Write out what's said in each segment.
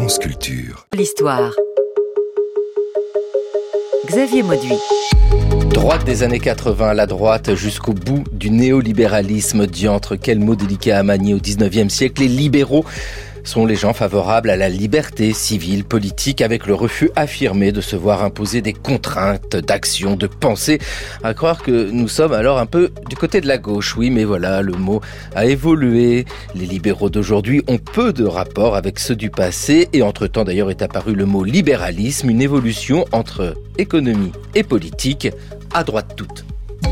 France Culture. L'histoire. Xavier Mauduit. Droite des années 80, la droite jusqu'au bout du néolibéralisme diantre. Quel mot délicat à manier au 19e siècle. Les libéraux sont les gens favorables à la liberté civile, politique, avec le refus affirmé de se voir imposer des contraintes d'action, de pensée. À croire que nous sommes alors un peu du côté de la gauche. Oui, mais voilà, le mot a évolué. Les libéraux d'aujourd'hui ont peu de rapport avec ceux du passé. Et entre-temps, d'ailleurs, est apparu le mot libéralisme, une évolution entre économie et politique, à droite toute.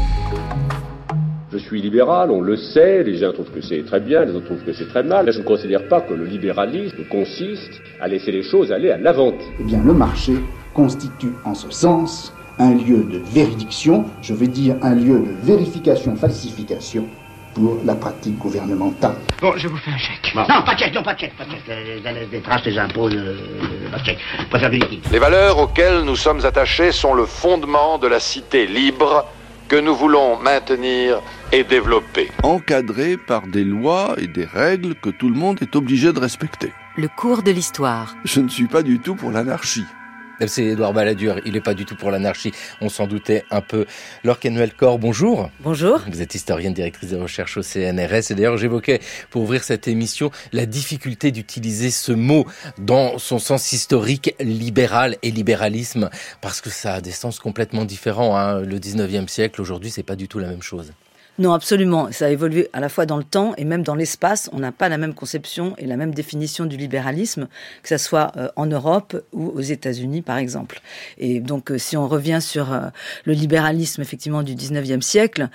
Je suis libéral, on le sait, les uns trouvent que c'est très bien, les autres trouvent que c'est très mal. Je ne considère pas que le libéralisme consiste à laisser les choses aller à l'aventure. Eh bien, le marché constitue en ce sens un lieu de véridiction, je veux dire un lieu de vérification-falsification pour la pratique gouvernementale. Bon, je vous fais un chèque. Bon. Non, pas de chèque. Les traces, les impôts, pas de chèque. Je préfère du liquide. Les valeurs auxquelles nous sommes attachés sont le fondement de la cité libre que nous voulons maintenir et développer. Encadré par des lois et des règles que tout le monde est obligé de respecter. Le cours de l'histoire. Je ne suis pas du tout pour l'anarchie. C'est Édouard Balladur, il n'est pas du tout pour l'anarchie, on s'en doutait un peu. Laure Kenuel-Corre, bonjour. Bonjour. Vous êtes historienne, directrice de recherche au CNRS, et d'ailleurs j'évoquais, pour ouvrir cette émission, la difficulté d'utiliser ce mot dans son sens historique, libéral et libéralisme, parce que ça a des sens complètement différents. Le 19e siècle, aujourd'hui, c'est pas du tout la même chose. Non, absolument. Ça a évolué à la fois dans le temps et même dans l'espace. On n'a pas la même conception et la même définition du libéralisme, que ça soit en Europe ou aux États-Unis, par exemple. Et donc, si on revient sur le libéralisme, effectivement, du 19e siècle,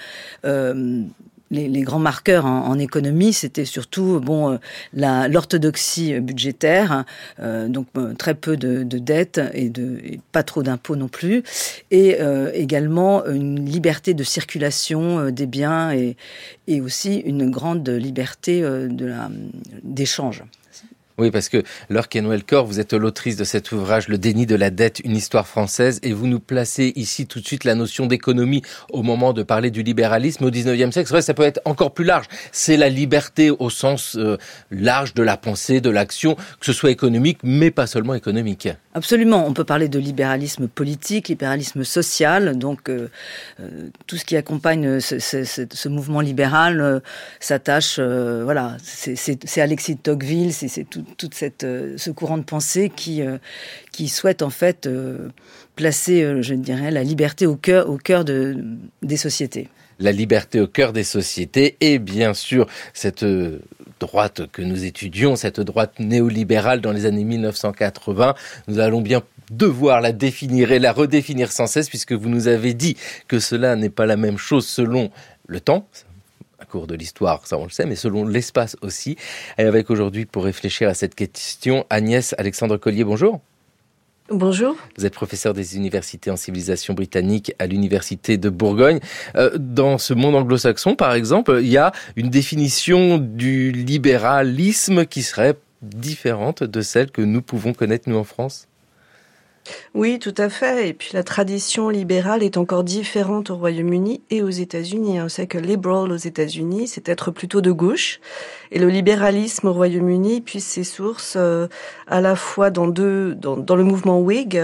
les grands marqueurs en économie, c'était surtout l'orthodoxie budgétaire, donc très peu de dettes et pas trop d'impôts non plus, et également une liberté de circulation des biens et aussi une grande liberté d'échange. Oui, parce que Laure Kenuel-Corre, vous êtes l'autrice de cet ouvrage « Le déni de la dette, une histoire française » et vous nous placez ici tout de suite la notion d'économie au moment de parler du libéralisme au 19e siècle. C'est vrai, ça peut être encore plus large. C'est la liberté au sens large de la pensée, de l'action, que ce soit économique, mais pas seulement économique. Absolument. On peut parler de libéralisme politique, libéralisme social. Donc, tout ce qui accompagne ce mouvement libéral s'attache, c'est Alexis de Tocqueville, c'est tout ce courant de pensée qui souhaite en fait placer, je dirais, la liberté au cœur des sociétés. La liberté au cœur des sociétés et bien sûr cette droite que nous étudions, cette droite néolibérale dans les années 1980, nous allons bien devoir la définir et la redéfinir sans cesse puisque vous nous avez dit que cela n'est pas la même chose selon le temps. Cours de l'histoire, ça on le sait, mais selon l'espace aussi. Et avec aujourd'hui, pour réfléchir à cette question, Agnès Alexandre-Collier, bonjour. Bonjour. Vous êtes professeur des universités en civilisation britannique à l'université de Bourgogne. Dans ce monde anglo-saxon, par exemple, il y a une définition du libéralisme qui serait différente de celle que nous pouvons connaître, nous, en France. Oui, tout à fait. Et puis la tradition libérale est encore différente au Royaume-Uni et aux États-Unis. On sait que liberal aux États-Unis, c'est être plutôt de gauche. Et le libéralisme au Royaume-Uni puise ses sources à la fois dans le mouvement Whig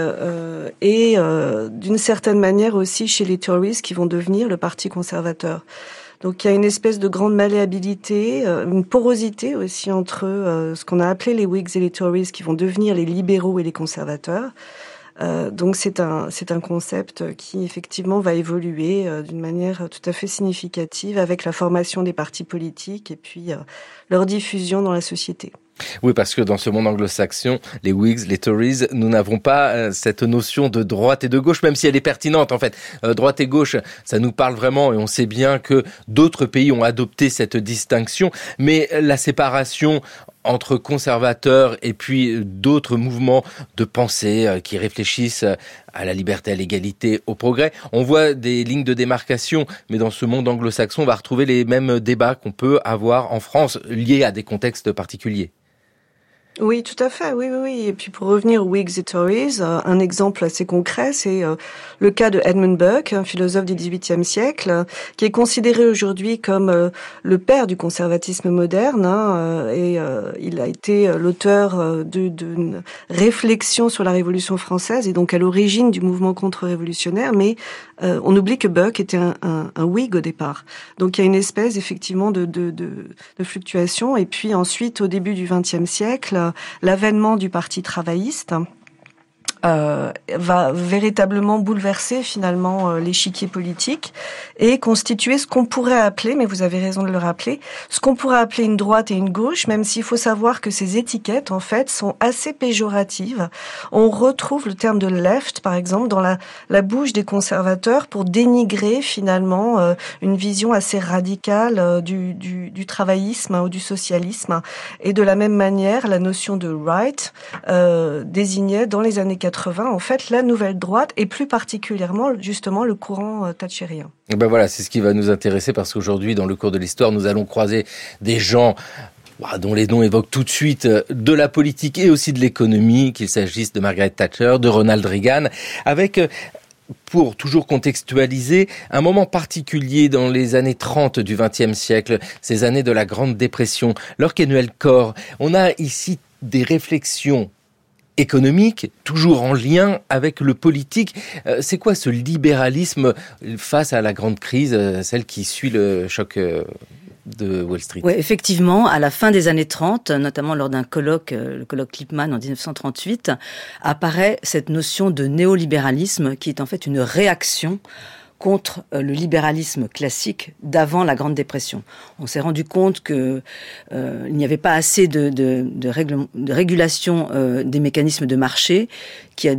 et d'une certaine manière aussi chez les Tories qui vont devenir le parti conservateur. Donc il y a une espèce de grande malléabilité, une porosité aussi entre ce qu'on a appelé les Whigs et les Tories qui vont devenir les libéraux et les conservateurs. Donc c'est un concept qui effectivement va évoluer d'une manière tout à fait significative avec la formation des partis politiques et puis leur diffusion dans la société. Oui, parce que dans ce monde anglo-saxon, les Whigs, les Tories, nous n'avons pas cette notion de droite et de gauche, même si elle est pertinente en fait. Droite et gauche, ça nous parle vraiment et on sait bien que d'autres pays ont adopté cette distinction, mais la séparation entre conservateurs et puis d'autres mouvements de pensée qui réfléchissent à la liberté, à l'égalité, au progrès. On voit des lignes de démarcation, mais dans ce monde anglo-saxon, on va retrouver les mêmes débats qu'on peut avoir en France, liés à des contextes particuliers. Oui, tout à fait, oui. Et puis pour revenir aux Whigs et Tories, un exemple assez concret, c'est le cas de Edmund Burke, un philosophe du XVIIIe siècle, qui est considéré aujourd'hui comme le père du conservatisme moderne, et il a été l'auteur d'une réflexion sur la Révolution française et donc à l'origine du mouvement contre-révolutionnaire, mais on oublie que Burke était un Whig au départ. Donc il y a une espèce effectivement de fluctuation, et puis ensuite au début du XXe siècle, l'avènement du Parti travailliste va véritablement bouleverser finalement l'échiquier politique et constituer ce qu'on pourrait appeler, mais vous avez raison de le rappeler, ce qu'on pourrait appeler une droite et une gauche, même s'il faut savoir que ces étiquettes en fait sont assez péjoratives. On retrouve le terme de left par exemple dans la bouche des conservateurs pour dénigrer finalement une vision assez radicale du travaillisme ou du socialisme, et de la même manière la notion de right désignait dans les années 80 en fait la nouvelle droite, et plus particulièrement justement le courant thatchérien. Ben voilà, c'est ce qui va nous intéresser, parce qu'aujourd'hui dans le cours de l'histoire nous allons croiser des gens dont les noms évoquent tout de suite de la politique et aussi de l'économie, qu'il s'agisse de Margaret Thatcher, de Ronald Reagan, avec, pour toujours contextualiser, un moment particulier dans les années 30 du XXe siècle, ces années de la Grande Dépression. Laure Kenuel-Corre, on a ici des réflexions économique, toujours en lien avec le politique. C'est quoi ce libéralisme face à la grande crise, celle qui suit le choc de Wall Street? Oui, effectivement, à la fin des années 30, notamment lors d'un colloque, le colloque Lippmann en 1938, apparaît cette notion de néolibéralisme qui est en fait une réaction contre le libéralisme classique d'avant la Grande Dépression. On s'est rendu compte que il n'y avait pas assez de régulation des mécanismes de marché, ce qui a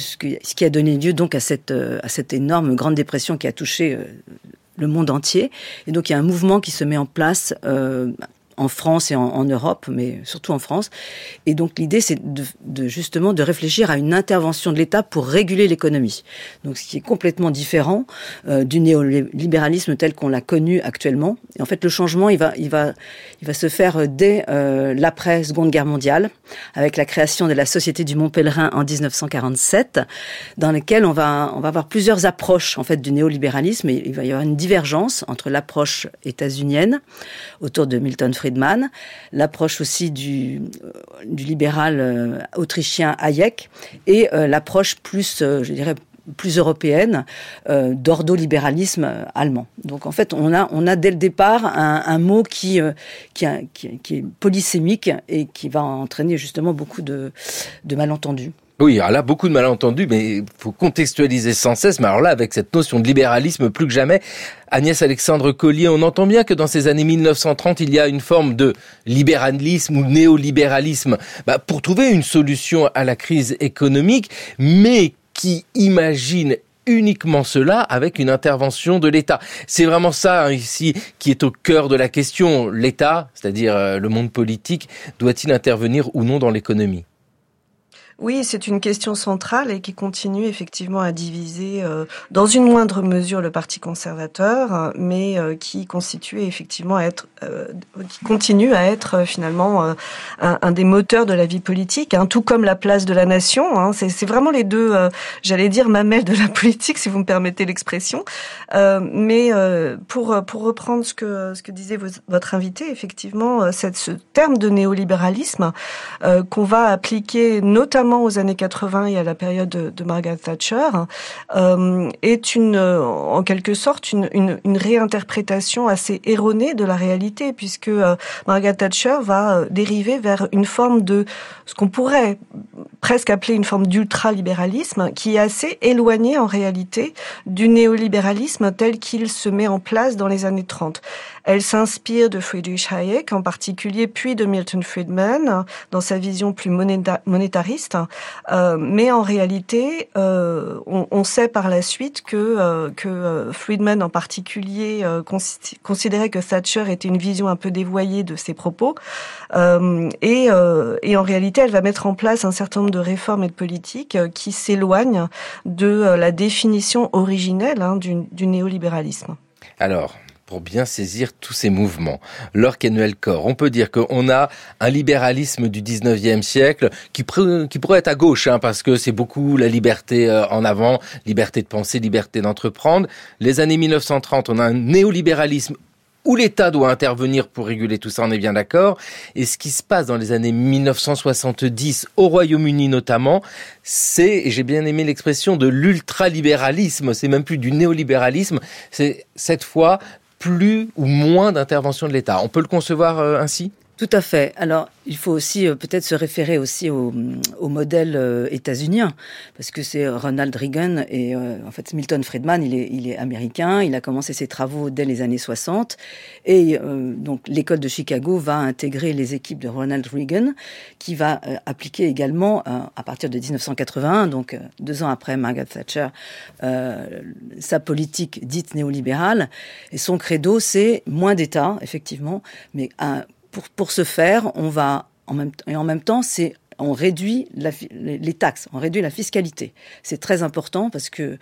donné lieu donc à cette énorme Grande Dépression qui a touché le monde entier. Et donc il y a un mouvement qui se met en place en France et en Europe, mais surtout en France. Et donc l'idée, c'est justement de réfléchir à une intervention de l'État pour réguler l'économie. Donc ce qui est complètement différent du néolibéralisme tel qu'on l'a connu actuellement. Et en fait, le changement, il va se faire dès l'après Seconde Guerre mondiale, avec la création de la Société du Mont Pèlerin en 1947, dans laquelle on va avoir plusieurs approches en fait du néolibéralisme. Et il va y avoir une divergence entre l'approche états-unienne autour de Milton Friedman, l'approche aussi du libéral autrichien Hayek, et l'approche plus, je dirais, plus européenne d'ordolibéralisme allemand. Donc en fait, on a dès le départ un mot qui est polysémique et qui va entraîner justement beaucoup de malentendus. Oui, alors là, beaucoup de malentendus, mais il faut contextualiser sans cesse. Mais alors là, avec cette notion de libéralisme, plus que jamais, Agnès Alexandre Collier, on entend bien que dans ces années 1930, il y a une forme de libéralisme ou néolibéralisme pour trouver une solution à la crise économique, mais qui imagine uniquement cela avec une intervention de l'État. C'est vraiment ça ici qui est au cœur de la question. L'État, c'est-à-dire le monde politique, doit-il intervenir ou non dans l'économie ? Oui, c'est une question centrale et qui continue effectivement à diviser dans une moindre mesure le Parti conservateur, mais qui constitue effectivement qui continue à être finalement un des moteurs de la vie politique, tout comme la place de la nation. C'est vraiment les deux, j'allais dire mamelles de la politique, si vous me permettez l'expression. Mais pour reprendre ce que disait votre invité, effectivement, ce terme de néolibéralisme qu'on va appliquer notamment aux années 80 et à la période de Margaret Thatcher, est en quelque sorte une réinterprétation assez erronée de la réalité, puisque Margaret Thatcher va dériver vers une forme de ce qu'on pourrait presque appeler une forme d'ultralibéralisme, qui est assez éloignée en réalité du néolibéralisme tel qu'il se met en place dans les années 30. Elle s'inspire de Friedrich Hayek en particulier, puis de Milton Friedman dans sa vision plus monétariste. Mais en réalité, on sait par la suite que Friedman en particulier considérait que Thatcher était une vision un peu dévoyée de ses propos. Et en réalité, elle va mettre en place un certain nombre de réformes et de politiques qui s'éloignent de la définition originelle du néolibéralisme. Alors, pour bien saisir tous ces mouvements. Laure Kenuel-Corre, on peut dire qu'on a un libéralisme du 19e siècle qui pourrait être à gauche, parce que c'est beaucoup la liberté en avant, liberté de penser, liberté d'entreprendre. Les années 1930, on a un néolibéralisme où l'État doit intervenir pour réguler tout ça, on est bien d'accord. Et ce qui se passe dans les années 1970, au Royaume-Uni notamment, c'est, et j'ai bien aimé l'expression, de l'ultralibéralisme. C'est même plus du néolibéralisme, c'est cette fois plus ou moins d'intervention de l'État. On peut le concevoir ainsi ? Tout à fait. Alors, il faut aussi peut-être se référer aussi au modèle états-unien, parce que c'est Ronald Reagan et en fait Milton Friedman, il est américain, il a commencé ses travaux dès les années 60 et donc l'école de Chicago va intégrer les équipes de Ronald Reagan qui va appliquer également à partir de 1981, donc 2 ans après Margaret Thatcher, sa politique dite néolibérale, et son credo c'est moins d'État, effectivement, mais pour ce faire, on va en même temps, on réduit les taxes, on réduit la fiscalité. C'est très important parce que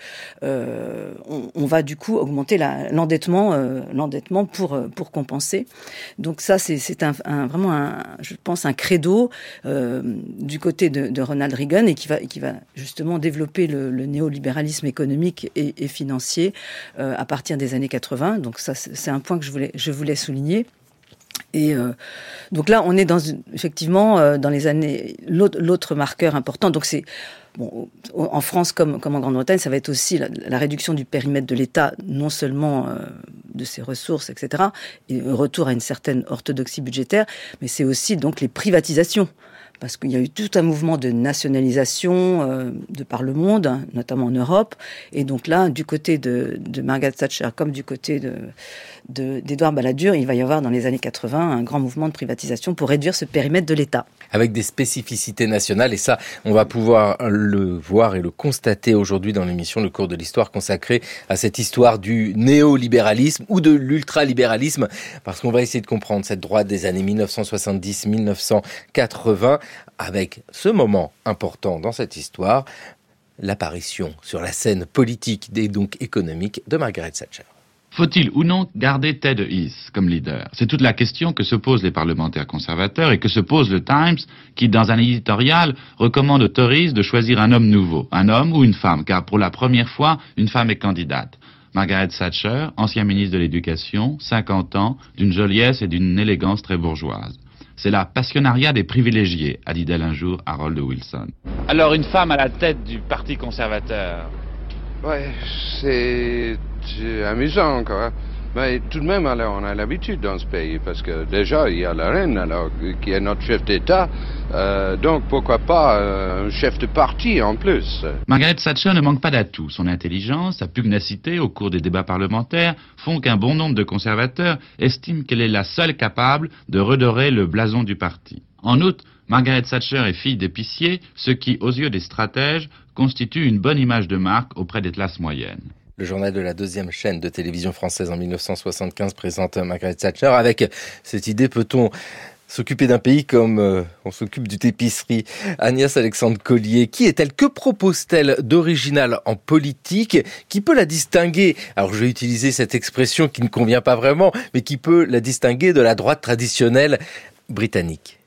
on va du coup augmenter l'endettement pour compenser. Donc ça, c'est vraiment je pense un credo du côté de Ronald Reagan et qui va justement développer le néolibéralisme économique et financier à partir des années 80. Donc ça, c'est un point que je voulais souligner. Et donc là, on est effectivement dans les années. L'autre marqueur important, donc c'est en France comme en Grande-Bretagne, ça va être aussi la réduction du périmètre de l'État, non seulement de ses ressources, etc. Et un retour à une certaine orthodoxie budgétaire, mais c'est aussi donc les privatisations. Parce qu'il y a eu tout un mouvement de nationalisation de par le monde, notamment en Europe. Et donc là, du côté de Margaret Thatcher comme du côté d'Édouard Balladur, il va y avoir dans les années 80 un grand mouvement de privatisation pour réduire ce périmètre de l'État. Avec des spécificités nationales, et ça, on va pouvoir le voir et le constater aujourd'hui dans l'émission Le cours de l'histoire consacrée à cette histoire du néolibéralisme ou de l'ultralibéralisme, parce qu'on va essayer de comprendre cette droite des années 1970-1980, avec ce moment important dans cette histoire, l'apparition sur la scène politique et donc économique de Margaret Thatcher. Faut-il ou non garder Ted Heath comme leader? C'est toute la question que se posent les parlementaires conservateurs et que se pose le Times, qui, dans un éditorial, recommande aux Tories de choisir un homme nouveau, un homme ou une femme, car pour la première fois, une femme est candidate. Margaret Thatcher, ancien ministre de l'Éducation, 50 ans, d'une joliesse et d'une élégance très bourgeoise. C'est la passionnariat des privilégiés, a dit d'elle un jour Harold Wilson. Alors une femme à la tête du Parti conservateur? Ouais, c'est amusant, quoi. Mais tout de même, alors, on a l'habitude dans ce pays, parce que déjà, il y a la reine, alors, qui est notre chef d'État, donc pourquoi pas un chef de parti en plus. Margaret Thatcher ne manque pas d'atouts. Son intelligence, sa pugnacité au cours des débats parlementaires font qu'un bon nombre de conservateurs estiment qu'elle est la seule capable de redorer le blason du parti. En outre, Margaret Thatcher est fille d'épicier, ce qui, aux yeux des stratèges, constitue une bonne image de marque auprès des classes moyennes. Le journal de la 2e chaîne de télévision française en 1975 présente Margaret Thatcher avec cette idée, peut-on s'occuper d'un pays comme on s'occupe d'une épicerie? Agnès Alexandre Collier, qui est-elle? Que propose-t-elle d'original en politique qui peut la distinguer? Alors je vais utiliser cette expression qui ne convient pas vraiment, mais qui peut la distinguer de la droite traditionnelle britannique.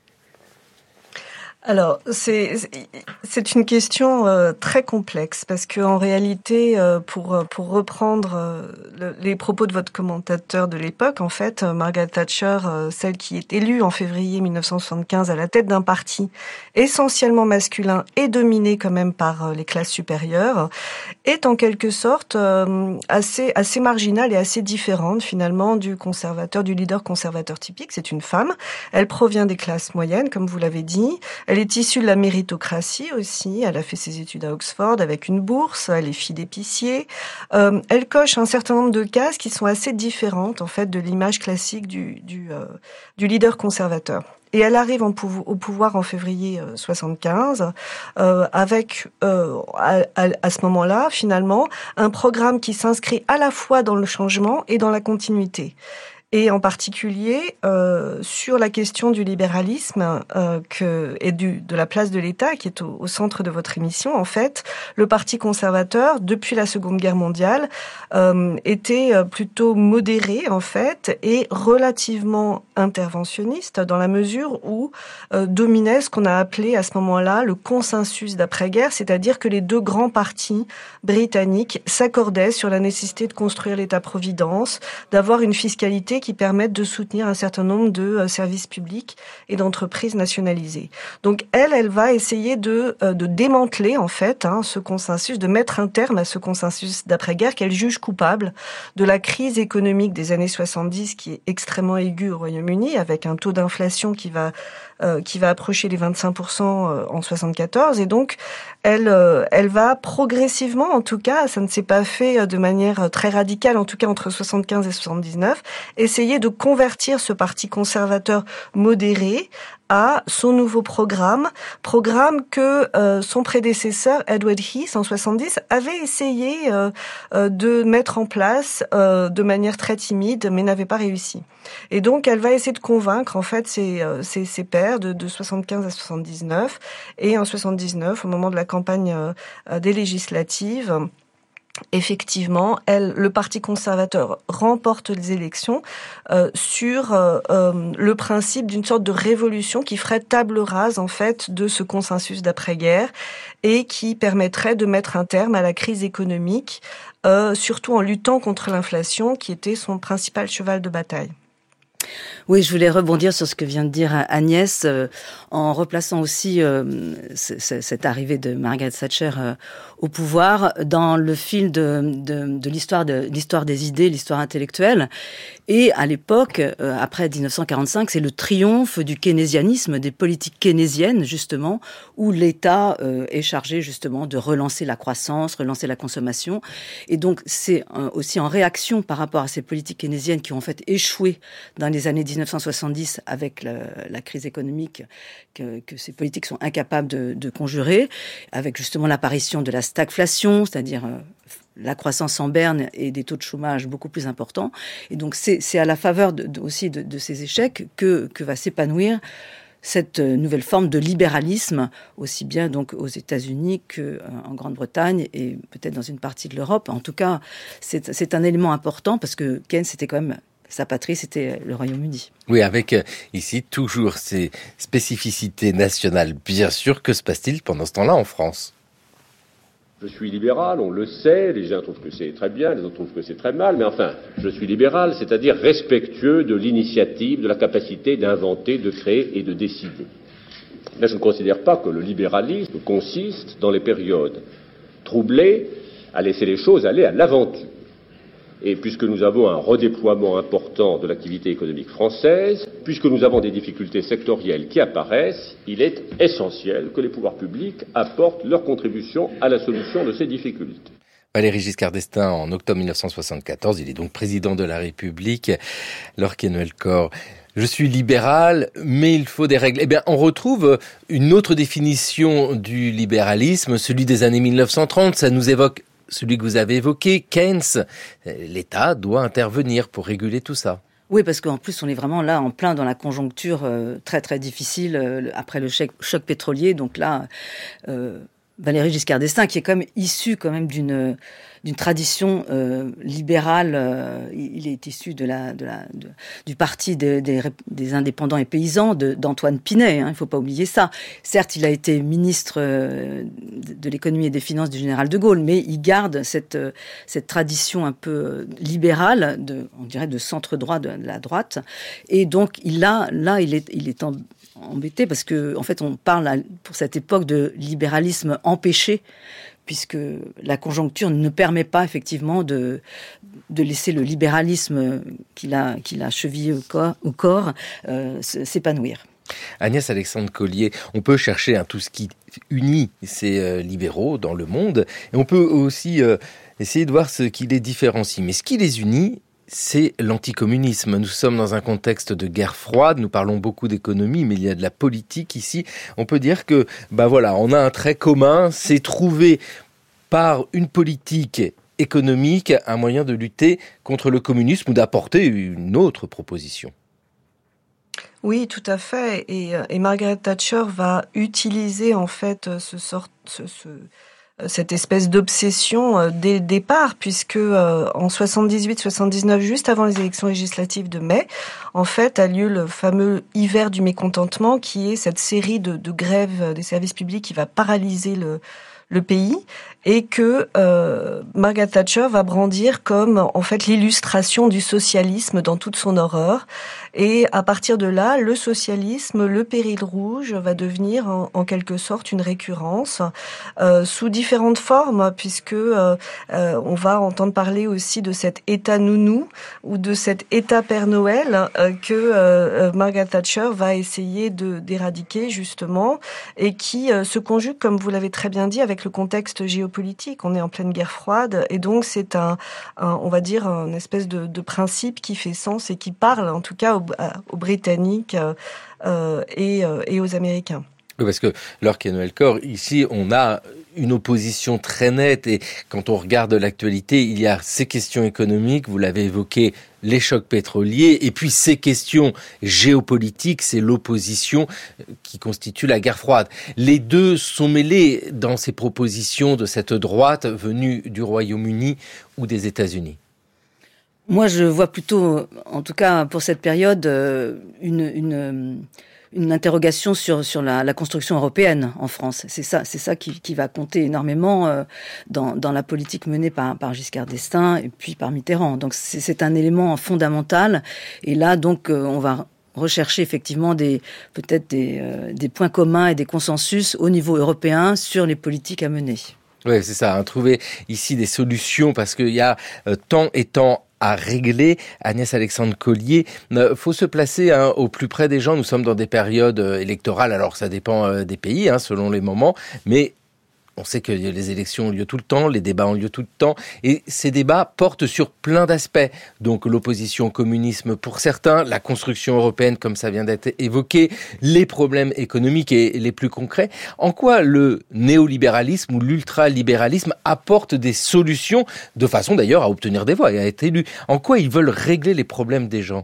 Alors, c'est une question très complexe parce que en réalité, pour reprendre les propos de votre commentateur de l'époque, en fait, Margaret Thatcher, celle qui est élue en février 1975 à la tête d'un parti essentiellement masculin et dominé quand même par les classes supérieures, est en quelque sorte assez marginale et assez différente finalement du leader conservateur typique. C'est une femme. Elle provient des classes moyennes, comme vous l'avez dit. Elle est issue de la méritocratie aussi. Elle a fait ses études à Oxford avec une bourse. Elle est fille d'épicier. Elle coche un certain nombre de cases qui sont assez différentes en fait de l'image classique du leader conservateur. Et elle arrive au pouvoir en février 75 avec à ce moment-là finalement un programme qui s'inscrit à la fois dans le changement et dans la continuité. et en particulier sur la question du libéralisme et de la place de l'État qui est au centre de votre émission. En fait, le Parti conservateur, depuis la Seconde Guerre mondiale, était plutôt modéré en fait et relativement interventionniste dans la mesure où dominait ce qu'on a appelé à ce moment-là le consensus d'après-guerre, c'est-à-dire que les deux grands partis britanniques s'accordaient sur la nécessité de construire l'État-providence, d'avoir une fiscalité qui permettent de soutenir un certain nombre de services publics et d'entreprises nationalisées. Donc elle va essayer de démanteler en fait ce consensus, de mettre un terme à ce consensus d'après-guerre qu'elle juge coupable de la crise économique des années 70 qui est extrêmement aiguë au Royaume-Uni avec un taux d'inflation qui va approcher les 25% en 74 et donc elle va progressivement, en tout cas, ça ne s'est pas fait de manière très radicale, en tout cas entre 75 et 79, essayer de convertir ce parti conservateur modéré à son nouveau programme que son prédécesseur Edward Heath en 70 avait essayé de mettre en place de manière très timide, mais n'avait pas réussi. Et donc elle va essayer de convaincre en fait ses pairs de 75 à 79 et en 79 au moment de la campagne des législatives. Effectivement, le Parti conservateur remporte les élections sur le principe d'une sorte de révolution qui ferait table rase en fait de ce consensus d'après-guerre et qui permettrait de mettre un terme à la crise économique, surtout en luttant contre l'inflation qui était son principal cheval de bataille. Oui, je voulais rebondir sur ce que vient de dire Agnès, en replaçant aussi cette arrivée de Margaret Thatcher au pouvoir dans le fil de l'histoire des idées, l'histoire intellectuelle. Et à l'époque, après 1945, c'est le triomphe du keynésianisme, des politiques keynésiennes, justement, où l'État est chargé, justement, de relancer la croissance, relancer la consommation. Et donc, c'est aussi en réaction par rapport à ces politiques keynésiennes qui ont en fait échoué dans les années 1970 avec la crise économique que ces politiques sont incapables de conjurer, avec justement l'apparition de la stagflation, c'est-à-dire la croissance en berne et des taux de chômage beaucoup plus importants. Et donc c'est à la faveur aussi de ces échecs que va s'épanouir cette nouvelle forme de libéralisme, aussi bien donc aux États-Unis qu'en Grande-Bretagne et peut-être dans une partie de l'Europe. En tout cas, c'est un élément important parce que Keynes, c'était quand même sa patrie, c'était le Royaume-Uni. Oui, avec ici toujours ces spécificités nationales. Bien sûr, que se passe-t-il pendant ce temps-là en France ? Je suis libéral, on le sait, les uns trouvent que c'est très bien, les autres trouvent que c'est très mal, mais enfin, je suis libéral, c'est-à-dire respectueux de l'initiative, de la capacité d'inventer, de créer et de décider. Là, je ne considère pas que le libéralisme consiste, dans les périodes troublées, à laisser les choses aller à l'aventure. Et puisque nous avons un redéploiement important de l'activité économique française, puisque nous avons des difficultés sectorielles qui apparaissent, il est essentiel que les pouvoirs publics apportent leur contribution à la solution de ces difficultés. Valéry Giscard d'Estaing, en octobre 1974, il est donc président de la République. Laure Quesnel-Corre, je suis libéral, mais il faut des règles. Eh bien, on retrouve une autre définition du libéralisme, celui des années 1930. Ça nous évoque celui que vous avez évoqué, Keynes. L'État doit intervenir pour réguler tout ça. Oui, parce qu'en plus, on est vraiment là en plein dans la conjoncture très très difficile après le choc pétrolier. Donc là, Valéry Giscard d'Estaing, qui est quand même issu quand même d'une tradition libérale, il est issu du parti des indépendants et paysans d'Antoine Pinet, il ne faut pas oublier ça. Certes, il a été ministre de l'économie et des finances du général de Gaulle, mais il garde cette tradition un peu libérale, on dirait de centre-droit, de la droite. Et donc, il est embêté parce que, en fait, on parle pour cette époque de libéralisme empêché, puisque la conjoncture ne permet pas effectivement de laisser le libéralisme qu'il a chevillé au corps s'épanouir. Agnès Alexandre-Collier, on peut chercher tout ce qui unit ces libéraux dans le monde, et on peut aussi essayer de voir ce qui les différencie. Mais ce qui les unit, c'est l'anticommunisme. Nous sommes dans un contexte de guerre froide, nous parlons beaucoup d'économie, mais il y a de la politique ici. On peut dire que, on a un trait commun, c'est trouvé par une politique économique un moyen de lutter contre le communisme ou d'apporter une autre proposition? Oui, tout à fait. Et Margaret Thatcher va utiliser en fait cette espèce d'obsession dès le départ, puisque en 78-79, juste avant les élections législatives de mai, en fait, a lieu le fameux hiver du mécontentement, qui est cette série de grèves des services publics qui va paralyser le pays, et que Margaret Thatcher va brandir comme en fait l'illustration du socialisme dans toute son horreur. Et à partir de là, le socialisme, le péril rouge va devenir en quelque sorte une récurrence sous différentes formes, puisque on va entendre parler aussi de cet État nounou ou de cet État Père Noël que Margaret Thatcher va essayer d'éradiquer justement, et qui se conjugue, comme vous l'avez très bien dit, avec le contexte géopolitique. On est en pleine guerre froide, et donc c'est on va dire, une espèce de principe qui fait sens et qui parle en tout cas aux Britanniques et aux Américains. Oui, parce que Laure Kenwell-Corr, ici, on a une opposition très nette, et quand on regarde l'actualité, il y a ces questions économiques, vous l'avez évoqué, les chocs pétroliers, et puis ces questions géopolitiques, c'est l'opposition qui constitue la guerre froide. Les deux sont mêlés dans ces propositions de cette droite venue du Royaume-Uni ou des États-Unis. Moi, je vois plutôt, en tout cas pour cette période, une interrogation sur la construction européenne en France. C'est ça qui va compter énormément dans la politique menée par Giscard d'Estaing et puis par Mitterrand. Donc c'est un élément fondamental. Et là, donc, on va rechercher effectivement peut-être des points communs et des consensus au niveau européen sur les politiques à mener. Oui, c'est ça. Trouver ici des solutions, parce qu'il y a temps et temps à régler. Agnès Alexandre-Collier, faut se placer au plus près des gens. Nous sommes dans des périodes électorales, alors ça dépend des pays, selon les moments, mais on sait que les élections ont lieu tout le temps, les débats ont lieu tout le temps, et ces débats portent sur plein d'aspects. Donc l'opposition au communisme pour certains, la construction européenne comme ça vient d'être évoqué, les problèmes économiques et les plus concrets. En quoi le néolibéralisme ou l'ultralibéralisme apporte des solutions, de façon d'ailleurs à obtenir des voix et à être élu? En quoi ils veulent régler les problèmes des gens?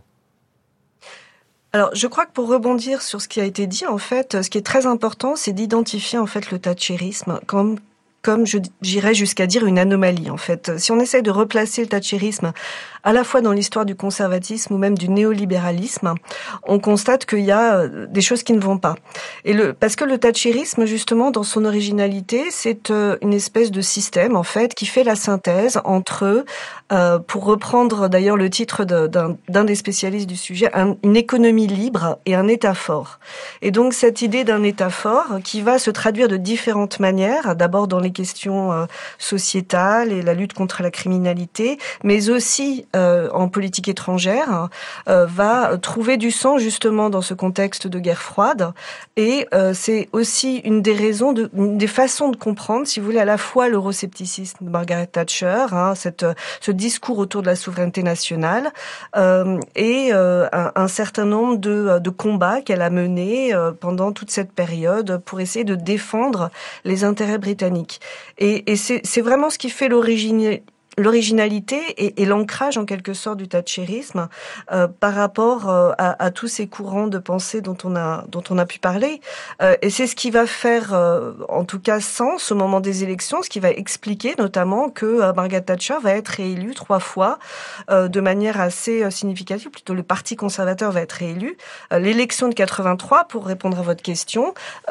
Alors, je crois que pour rebondir sur ce qui a été dit, en fait, ce qui est très important, c'est d'identifier, en fait, le thatchérisme comme j'irais jusqu'à dire une anomalie, en fait. Si on essaye de replacer le thatchérisme à la fois dans l'histoire du conservatisme ou même du néolibéralisme, on constate qu'il y a des choses qui ne vont pas. Parce que le thatchérisme, justement, dans son originalité, c'est une espèce de système, en fait, qui fait la synthèse entre, pour reprendre d'ailleurs le titre d'un des spécialistes du sujet, une économie libre et un État fort. Et donc, cette idée d'un État fort qui va se traduire de différentes manières, d'abord dans les questions sociétales et la lutte contre la criminalité, mais aussi en politique étrangère, va trouver du sens justement dans ce contexte de guerre froide. Et c'est aussi une des raisons, des façons de comprendre, si vous voulez, à la fois l'euroscepticisme de Margaret Thatcher, ce discours autour de la souveraineté nationale, et un certain nombre de combats qu'elle a menés pendant toute cette période pour essayer de défendre les intérêts britanniques. Et c'est vraiment ce qui fait l'originalité et l'ancrage en quelque sorte du thatchérisme par rapport à tous ces courants de pensée dont on a pu parler. Et c'est ce qui va faire en tout cas sens au moment des élections, ce qui va expliquer notamment que Margaret Thatcher va être réélue 3 fois de manière assez significative. Plutôt, le Parti conservateur va être réélu. L'élection de 83, pour répondre à votre question,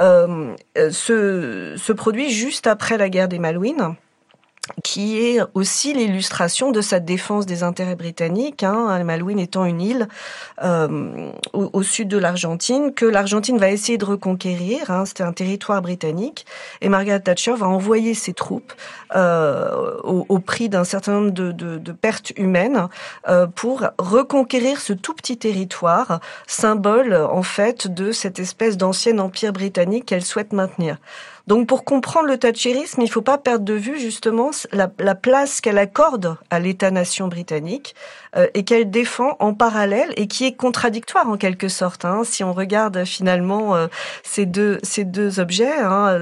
se produit juste après la guerre des Malouines, qui est aussi l'illustration de sa défense des intérêts britanniques, les Malouines étant une île au sud de l'Argentine, que l'Argentine va essayer de reconquérir, c'était un territoire britannique, et Margaret Thatcher va envoyer ses troupes au prix d'un certain nombre de pertes humaines pour reconquérir ce tout petit territoire, symbole en fait de cette espèce d'ancien empire britannique qu'elle souhaite maintenir. Donc pour comprendre le thatchérisme, il ne faut pas perdre de vue justement pense, la place qu'elle accorde à l'État-nation britannique et qu'elle défend en parallèle et qui est contradictoire en quelque sorte. Hein, si on regarde finalement ces deux objets, hein,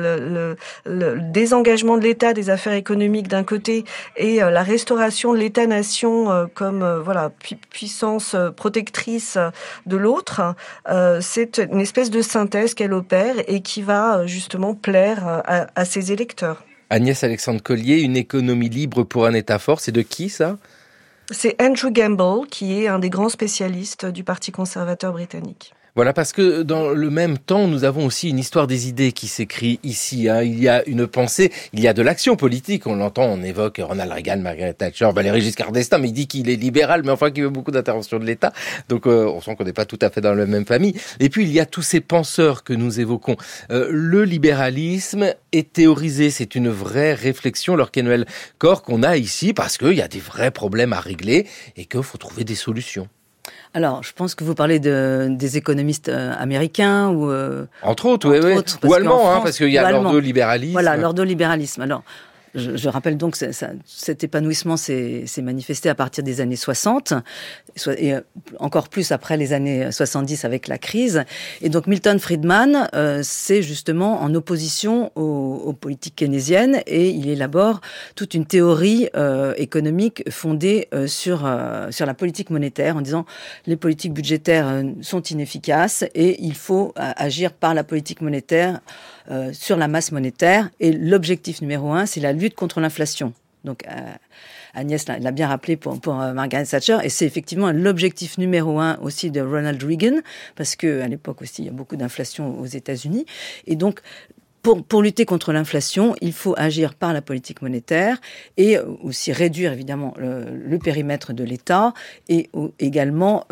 le désengagement de l'État des affaires économiques d'un côté et la restauration de l'État-nation comme puissance protectrice de l'autre, c'est une espèce de synthèse qu'elle opère et qui va justement plaire à ses électeurs. Agnès Alexandre-Collier, une économie libre pour un État fort, c'est de qui ça ? C'est Andrew Gamble, qui est un des grands spécialistes du Parti conservateur britannique. Voilà, parce que dans le même temps, nous avons aussi une histoire des idées qui s'écrit ici. Hein. Il y a une pensée, il y a de l'action politique. On l'entend, on évoque Ronald Reagan, Margaret Thatcher, Valéry Giscard d'Estaing, mais il dit qu'il est libéral, mais enfin qu'il veut beaucoup d'intervention de l'État. Donc on sent qu'on n'est pas tout à fait dans la même famille. Et puis il y a tous ces penseurs que nous évoquons. Le libéralisme est théorisé, c'est une vraie réflexion, Laure Quesnel-Corre, qu'on a ici, parce qu'il y a des vrais problèmes à régler et qu'il faut trouver des solutions. Alors, je pense que vous parlez des économistes américains ou entre autres, oui, ou allemands, parce qu'il y a l'ordolibéralisme. Voilà, l'ordolibéralisme. Alors, je rappelle donc que cet épanouissement s'est manifesté à partir des années 60, et encore plus après les années 70 avec la crise. Et donc Milton Friedman, c'est justement en opposition aux politiques keynésiennes, et il élabore toute une théorie économique fondée sur la politique monétaire, en disant les politiques budgétaires sont inefficaces et il faut agir par la politique monétaire sur la masse monétaire, et l'objectif numéro 1, c'est la lutte contre l'inflation. Donc Agnès l'a bien rappelé pour Margaret Thatcher, et c'est effectivement l'objectif numéro 1 aussi de Ronald Reagan, parce que à l'époque aussi il y a beaucoup d'inflation aux États-Unis, et donc pour lutter contre l'inflation, il faut agir par la politique monétaire et aussi réduire évidemment le périmètre de l'État, et également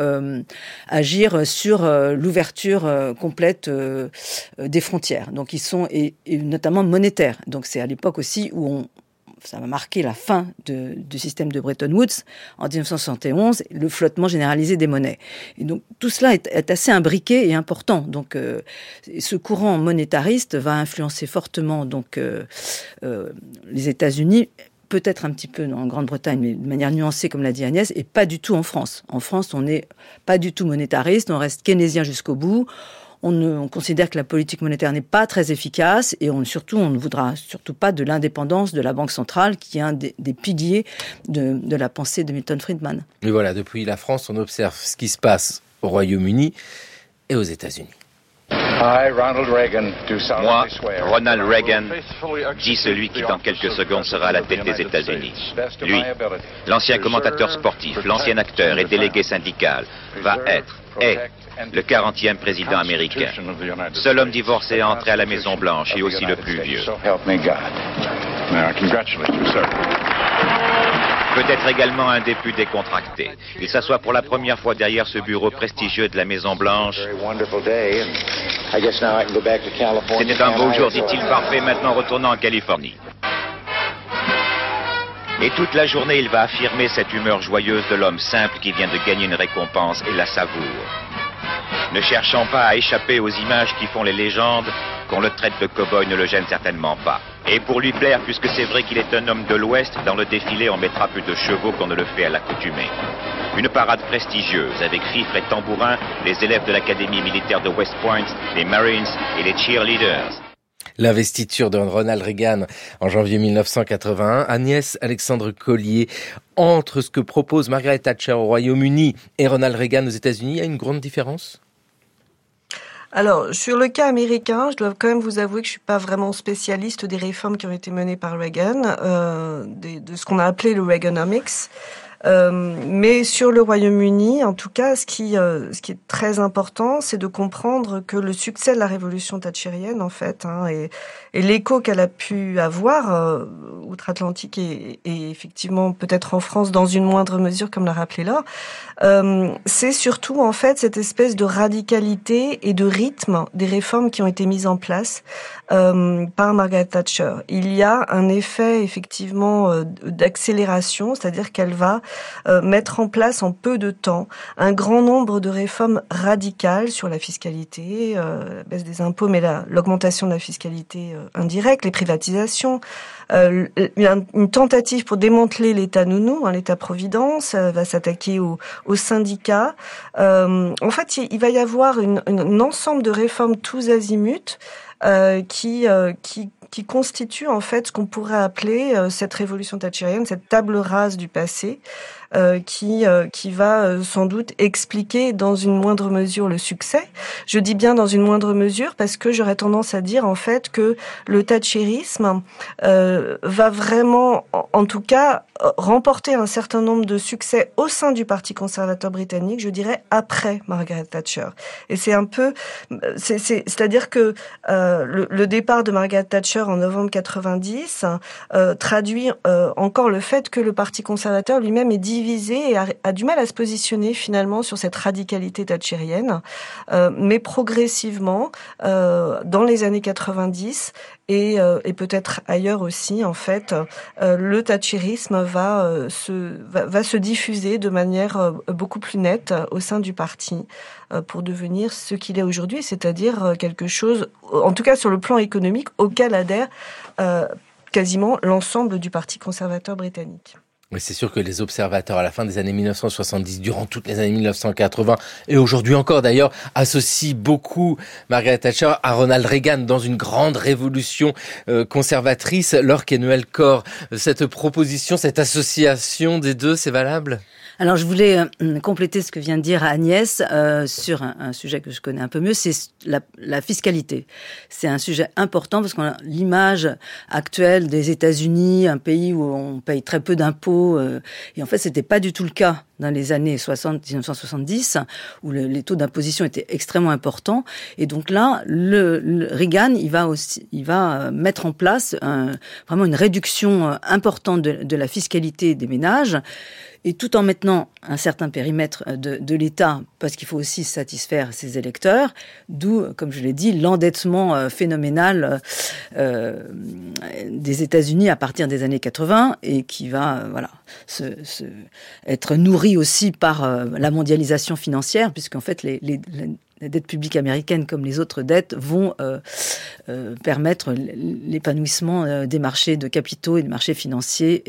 agir sur l'ouverture complète des frontières. Donc ils sont et notamment monétaires. Donc c'est à l'époque aussi où ça va marquer la fin du système de Bretton Woods en 1971, le flottement généralisé des monnaies. Et donc tout cela est assez imbriqué et important. Donc ce courant monétariste va influencer fortement donc les États-Unis, peut-être un petit peu en Grande-Bretagne, mais de manière nuancée, comme l'a dit Agnès, et pas du tout en France. En France, on n'est pas du tout monétariste, on reste keynésien jusqu'au bout. On considère que la politique monétaire n'est pas très efficace, et on ne voudra surtout pas de l'indépendance de la Banque centrale, qui est un des piliers de la pensée de Milton Friedman. Mais voilà, depuis la France, on observe ce qui se passe au Royaume-Uni et aux États-Unis. Moi, Ronald Reagan, dit celui qui dans quelques secondes sera à la tête des États-Unis. Lui, l'ancien commentateur sportif, l'ancien acteur et délégué syndical, est le 40e président américain. Seul homme divorcé à entrer à la Maison-Blanche et aussi le plus vieux. Peut-être également un des plus décontractés. Il s'assoit pour la première fois derrière ce bureau prestigieux de la Maison-Blanche. C'était un beau jour, dit-il, parfait, maintenant retournant en Californie. Et toute la journée, il va affirmer cette humeur joyeuse de l'homme simple qui vient de gagner une récompense et la savoure. Ne cherchant pas à échapper aux images qui font les légendes, qu'on le traite de cow-boy ne le gêne certainement pas. Et pour lui plaire, puisque c'est vrai qu'il est un homme de l'Ouest, dans le défilé on mettra plus de chevaux qu'on ne le fait à l'accoutumée. Une parade prestigieuse avec fifres et tambourins, les élèves de l'Académie militaire de West Point, les Marines et les cheerleaders. L'investiture de Ronald Reagan en janvier 1981. Agnès Alexandre-Collier, entre ce que propose Margaret Thatcher au Royaume-Uni et Ronald Reagan aux États-Unis, il y a une grande différence ? Alors, sur le cas américain, je dois quand même vous avouer que je suis pas vraiment spécialiste des réformes qui ont été menées par Reagan, de ce qu'on a appelé le Reaganomics. Mais sur le Royaume-Uni, en tout cas, ce qui est très important, c'est de comprendre que le succès de la révolution thatchérienne, en fait, et l'écho qu'elle a pu avoir outre-Atlantique et effectivement peut-être en France dans une moindre mesure, comme l'a rappelé Laure, c'est surtout en fait cette espèce de radicalité et de rythme des réformes qui ont été mises en place par Margaret Thatcher. Il y a un effet effectivement d'accélération, c'est-à-dire qu'elle va mettre en place en peu de temps un grand nombre de réformes radicales sur la fiscalité, la baisse des impôts, mais l'augmentation de la fiscalité indirecte, les privatisations, une tentative pour démanteler l'État nounou, l'État-providence, va s'attaquer aux syndicats. En fait, il va y avoir un ensemble de réformes tous azimuts qui constitue en fait ce qu'on pourrait appeler cette révolution thatchérienne, cette table rase du passé, qui va sans doute expliquer dans une moindre mesure le succès. Je dis bien dans une moindre mesure parce que j'aurais tendance à dire en fait que le thatchérisme va vraiment, en tout cas, remporter un certain nombre de succès au sein du Parti conservateur britannique, je dirais après Margaret Thatcher. Et c'est un peu, c'est-à-dire que le départ de Margaret Thatcher en novembre 90 traduit encore le fait que le Parti conservateur lui-même est divisé et a du mal à se positionner finalement sur cette radicalité thatchérienne, mais progressivement dans les années 90 et peut-être ailleurs aussi en fait, le thatchérisme va se diffuser de manière beaucoup plus nette au sein du parti pour devenir ce qu'il est aujourd'hui, c'est-à-dire quelque chose, en tout cas sur le plan économique, auquel adhère quasiment l'ensemble du Parti conservateur britannique. Mais c'est sûr que les observateurs à la fin des années 1970, durant toutes les années 1980 et aujourd'hui encore d'ailleurs, associent beaucoup Margaret Thatcher à Ronald Reagan dans une grande révolution conservatrice. Laure Quenneville-Cor, cette proposition, cette association des deux, c'est valable ? Alors, je voulais compléter ce que vient de dire Agnès sur un sujet que je connais un peu mieux, c'est la fiscalité. C'est un sujet important parce qu'on a l'image actuelle des États-Unis, un pays où on paye très peu d'impôts, et en fait, c'était pas du tout le cas dans les années 1970, où les taux d'imposition étaient extrêmement importants. Et donc là, le Reagan, il va mettre en place vraiment une réduction importante de la fiscalité des ménages, et tout en maintenant un certain périmètre de l'État, parce qu'il faut aussi satisfaire ses électeurs, d'où, comme je l'ai dit, l'endettement phénoménal des États-Unis à partir des années 80, et qui va être nourri aussi par la mondialisation financière, puisqu'en fait les dettes publiques américaines, comme les autres dettes, vont permettre l'épanouissement des marchés de capitaux et des marchés financiers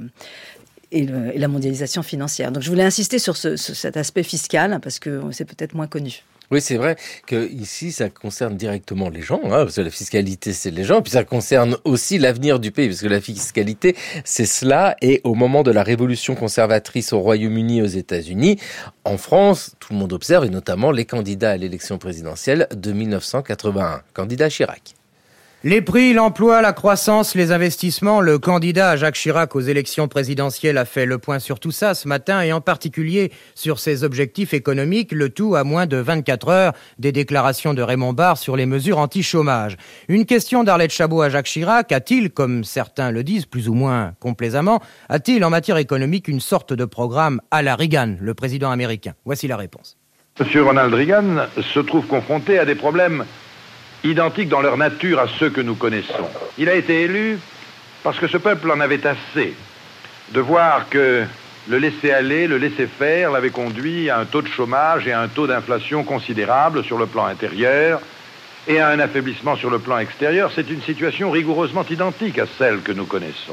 et la mondialisation financière. Donc je voulais insister sur cet aspect fiscal, parce que c'est peut-être moins connu. Oui, c'est vrai que ici, ça concerne directement les gens, parce que la fiscalité, c'est les gens, puis ça concerne aussi l'avenir du pays, parce que la fiscalité, c'est cela. Et au moment de la révolution conservatrice au Royaume-Uni et aux États-Unis, en France, tout le monde observe, et notamment les candidats à l'élection présidentielle de 1981. Candidat Chirac. Les prix, l'emploi, la croissance, les investissements, le candidat Jacques Chirac aux élections présidentielles a fait le point sur tout ça ce matin, et en particulier sur ses objectifs économiques, le tout à moins de 24 heures des déclarations de Raymond Barre sur les mesures anti-chômage. Une question d'Arlette Chabot à Jacques Chirac: a-t-il, comme certains le disent plus ou moins complaisamment, a-t-il en matière économique une sorte de programme à la Reagan, le président américain? Voici la réponse. Monsieur Ronald Reagan se trouve confronté à des problèmes identiques dans leur nature à ceux que nous connaissons. Il a été élu parce que ce peuple en avait assez de voir que le laisser-aller, le laisser-faire l'avait conduit à un taux de chômage et à un taux d'inflation considérable sur le plan intérieur et à un affaiblissement sur le plan extérieur. C'est une situation rigoureusement identique à celle que nous connaissons.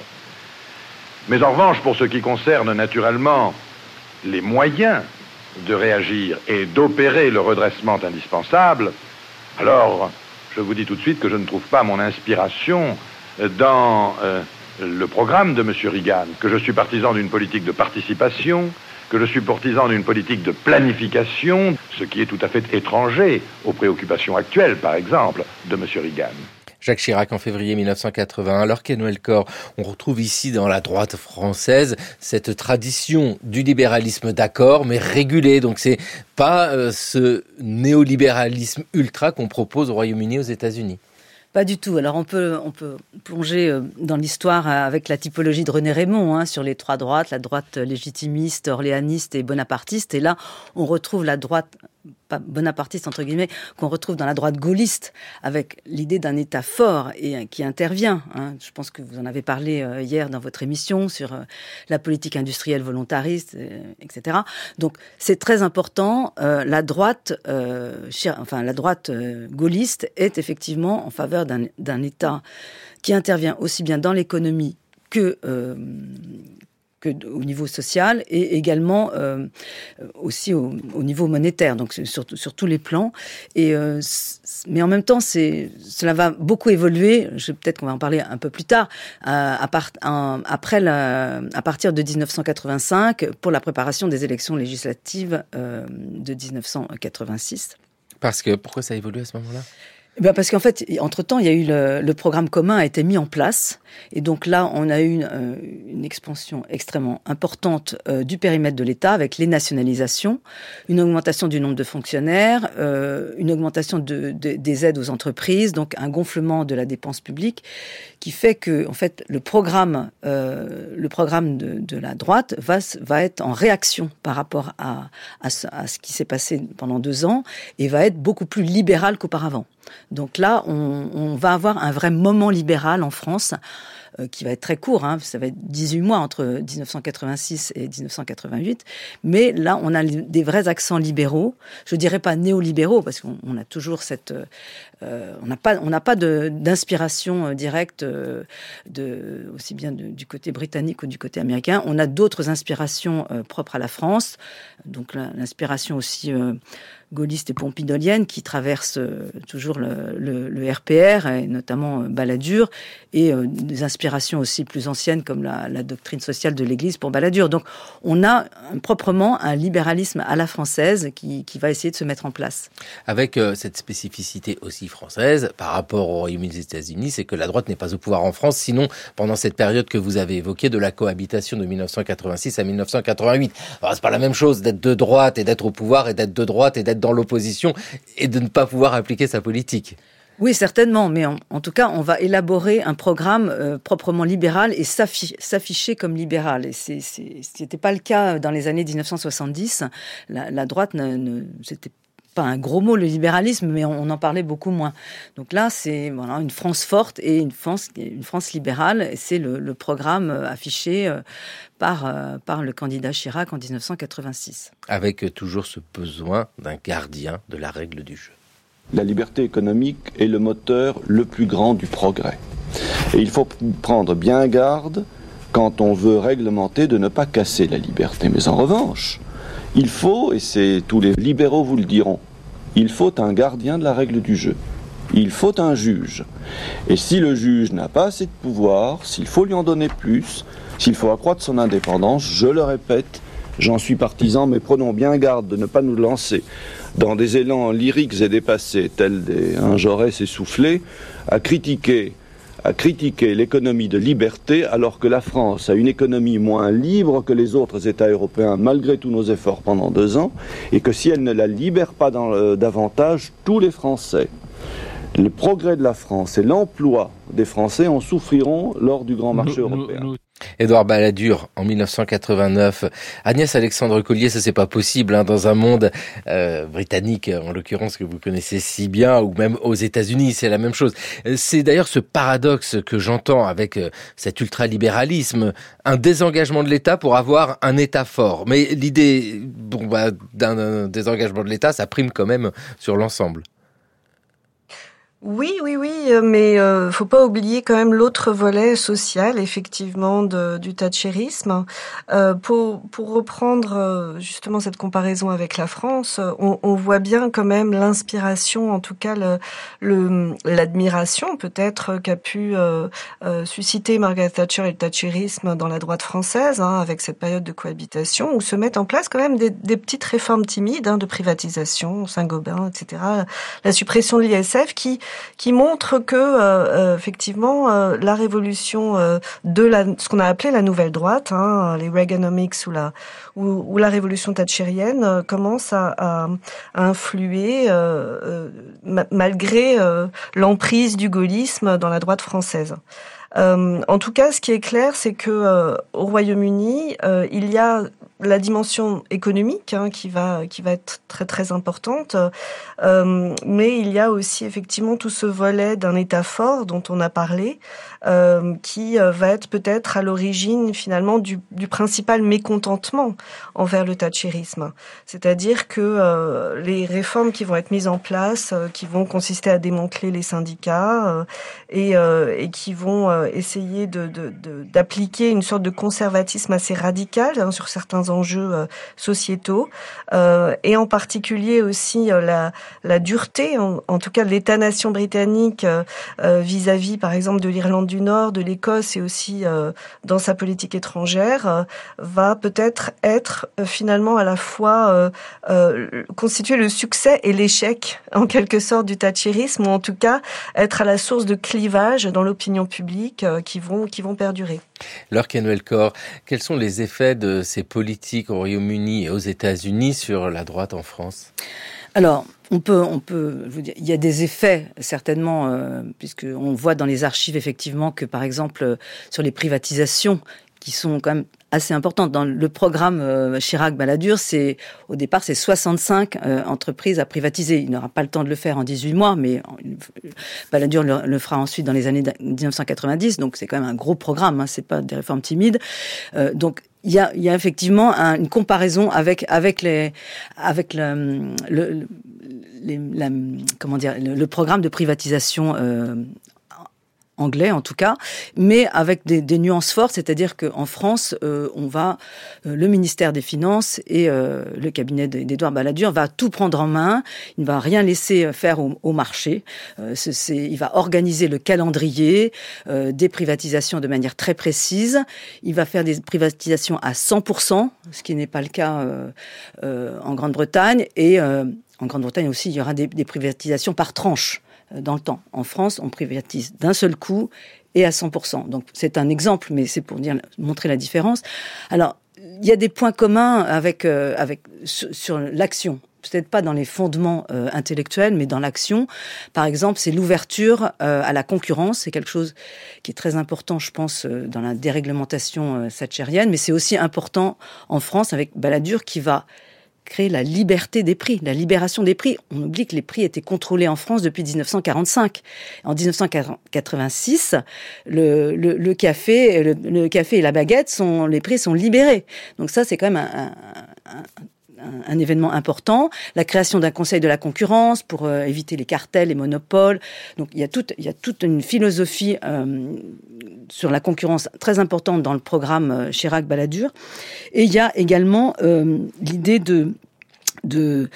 Mais en revanche, pour ce qui concerne naturellement les moyens de réagir et d'opérer le redressement indispensable, alors je vous dis tout de suite que je ne trouve pas mon inspiration dans le programme de M. Reagan, que je suis partisan d'une politique de participation, que je suis partisan d'une politique de planification, ce qui est tout à fait étranger aux préoccupations actuelles, par exemple, de M. Reagan. Jacques Chirac en février 1981. Laure Quenneville-Cor, on retrouve ici dans la droite française cette tradition du libéralisme d'accord, mais régulé. Donc c'est pas ce néolibéralisme ultra qu'on propose au Royaume-Uni et aux États-Unis. Pas du tout. Alors on peut plonger dans l'histoire avec la typologie de René Raymond, sur les trois droites, la droite légitimiste, orléaniste et bonapartiste. Et là, on retrouve la droite pas bonapartiste entre guillemets, qu'on retrouve dans la droite gaulliste, avec l'idée d'un État fort et qui intervient. Je pense que vous en avez parlé hier dans votre émission sur la politique industrielle volontariste, etc. Donc c'est très important. La droite gaulliste est effectivement en faveur d'un État qui intervient aussi bien dans l'économie que au niveau social et également aussi au niveau monétaire, donc sur tous les plans. Mais en même temps, cela va beaucoup évoluer. Peut-être qu'on va en parler un peu plus tard, à partir de 1985 pour la préparation des élections législatives de 1986. Pourquoi ça évolue à ce moment-là ? Parce qu'en fait, entre-temps, il y a eu le programme commun a été mis en place. Et donc là, on a eu une expansion extrêmement importante du périmètre de l'État avec les nationalisations, une augmentation du nombre de fonctionnaires, une augmentation des aides aux entreprises, donc un gonflement de la dépense publique qui fait que, en fait, le programme de la droite va être en réaction par rapport à ce qui s'est passé pendant 2 ans et va être beaucoup plus libéral qu'auparavant. Donc là, on va avoir un vrai moment libéral en France qui va être très court, ça va être 18 mois entre 1986 et 1988, mais là, on a des vrais accents libéraux, je dirais pas néolibéraux, parce qu'on a toujours on n'a pas d'inspiration directe aussi bien du côté britannique ou du côté américain. On a d'autres inspirations propres à la France, donc l'inspiration aussi gaulliste et pompidolienne qui traverse toujours le RPR et notamment Balladur, et des inspirations aussi plus anciennes comme la doctrine sociale de l'Église pour Balladur. Donc on a proprement un libéralisme à la française qui va essayer de se mettre en place. Avec cette spécificité aussi française par rapport au Royaume-Uni et aux États-Unis, c'est que la droite n'est pas au pouvoir en France, sinon pendant cette période que vous avez évoquée de la cohabitation de 1986 à 1988. Alors c'est pas la même chose d'être de droite et d'être au pouvoir et d'être de droite et d'être dans l'opposition et de ne pas pouvoir appliquer sa politique. Oui, certainement, mais en tout cas, on va élaborer un programme proprement libéral et s'afficher comme libéral. Et c'était pas le cas dans les années 1970. La droite c'était pas un gros mot, le libéralisme, mais on en parlait beaucoup moins. Donc là, c'est une France forte et une France libérale. Et c'est le programme affiché par le candidat Chirac en 1986. Avec toujours ce besoin d'un gardien de la règle du jeu. La liberté économique est le moteur le plus grand du progrès. Et il faut prendre bien garde, quand on veut réglementer, de ne pas casser la liberté. Mais en revanche, il faut, et tous les libéraux vous le diront, il faut un gardien de la règle du jeu. Il faut un juge. Et si le juge n'a pas assez de pouvoir, s'il faut lui en donner plus, s'il faut accroître son indépendance, je le répète, j'en suis partisan, mais prenons bien garde de ne pas nous lancer dans des élans lyriques et dépassés, tels un Jaurès essoufflé, à critiquer l'économie de liberté, alors que la France a une économie moins libre que les autres États européens, malgré tous nos efforts pendant 2 ans, et que si elle ne la libère pas davantage, tous les Français, le progrès de la France et l'emploi des Français en souffriront lors du grand marché européen. Édouard Balladur, en 1989. Agnès Alexandre-Collier, ça c'est pas possible dans un monde britannique, en l'occurrence, que vous connaissez si bien, ou même aux États-Unis, c'est la même chose. C'est d'ailleurs ce paradoxe que j'entends avec cet ultralibéralisme, un désengagement de l'État pour avoir un État fort. Mais l'idée d'un désengagement de l'État, ça prime quand même sur l'ensemble. Oui, mais faut pas oublier quand même l'autre volet social, effectivement, du thatchérisme. Pour reprendre justement cette comparaison avec la France, on voit bien quand même l'inspiration, en tout cas l'admiration peut-être qu'a pu susciter Margaret Thatcher et le thatchérisme dans la droite française, avec cette période de cohabitation, où se mettent en place quand même des petites réformes timides de privatisation, Saint-Gobain, etc. La suppression de l'ISF qui montre que effectivement la révolution ce qu'on a appelé la nouvelle droite, les Reaganomics ou la révolution thatchérienne commence à influer malgré l'emprise du gaullisme dans la droite française. En tout cas, ce qui est clair, c'est que au Royaume-Uni, il y a la dimension économique qui va être très très importante, mais il y a aussi effectivement tout ce volet d'un État fort dont on a parlé, qui va être peut-être à l'origine finalement du principal mécontentement envers le thatcherisme. C'est-à-dire que les réformes qui vont être mises en place, qui vont consister à démanteler les syndicats et qui vont essayer d'appliquer une sorte de conservatisme assez radical sur certains enjeux sociétaux, et en particulier aussi la dureté, en tout cas de l'État-nation britannique vis-à-vis par exemple de l'Irlande du Nord, de l'Écosse et aussi dans sa politique étrangère, va peut-être être finalement à la fois constituer le succès et l'échec en quelque sorte du thatcherisme, ou en tout cas être à la source de clivages dans l'opinion publique qui vont perdurer. Laure Kenwell-Corr, quels sont les effets de ces politiques au Royaume-Uni et aux États-Unis sur la droite en France ? Alors, on peut, je vous dire, il y a des effets certainement, puisque on voit dans les archives effectivement que, par exemple, sur les privatisations, qui sont quand même assez importantes. Dans le programme Chirac-Balladur, au départ, c'est 65 entreprises à privatiser. Il n'aura pas le temps de le faire en 18 mois, mais Balladur le fera ensuite dans les années 1990. Donc, c'est quand même un gros programme. C'est pas des réformes timides. Donc, il y a effectivement une comparaison avec le programme de privatisation anglais en tout cas, mais avec des nuances fortes, c'est-à-dire qu'en France, le ministère des Finances et le cabinet d'Édouard Balladur va tout prendre en main, il ne va rien laisser faire au marché, il va organiser le calendrier des privatisations de manière très précise, il va faire des privatisations à 100%, ce qui n'est pas le cas en Grande-Bretagne, et en Grande-Bretagne aussi, il y aura des privatisations par tranche. Dans le temps. En France, on privatise d'un seul coup et à 100%. Donc, c'est un exemple, mais c'est pour montrer la différence. Alors, il y a des points communs sur l'action. Peut-être pas dans les fondements intellectuels, mais dans l'action. Par exemple, c'est l'ouverture à la concurrence. C'est quelque chose qui est très important, je pense, dans la déréglementation thatchérienne. Mais c'est aussi important en France avec Balladur qui va créer la liberté des prix, la libération des prix. On oublie que les prix étaient contrôlés en France depuis 1945. En 1986, le café et la baguette les prix sont libérés. Donc ça, c'est quand même un événement important. La création d'un conseil de la concurrence pour éviter les cartels, les monopoles. Donc il y a toute une philosophie sur la concurrence très importante dans le programme Chirac-Balladur. Et il y a également l'idée de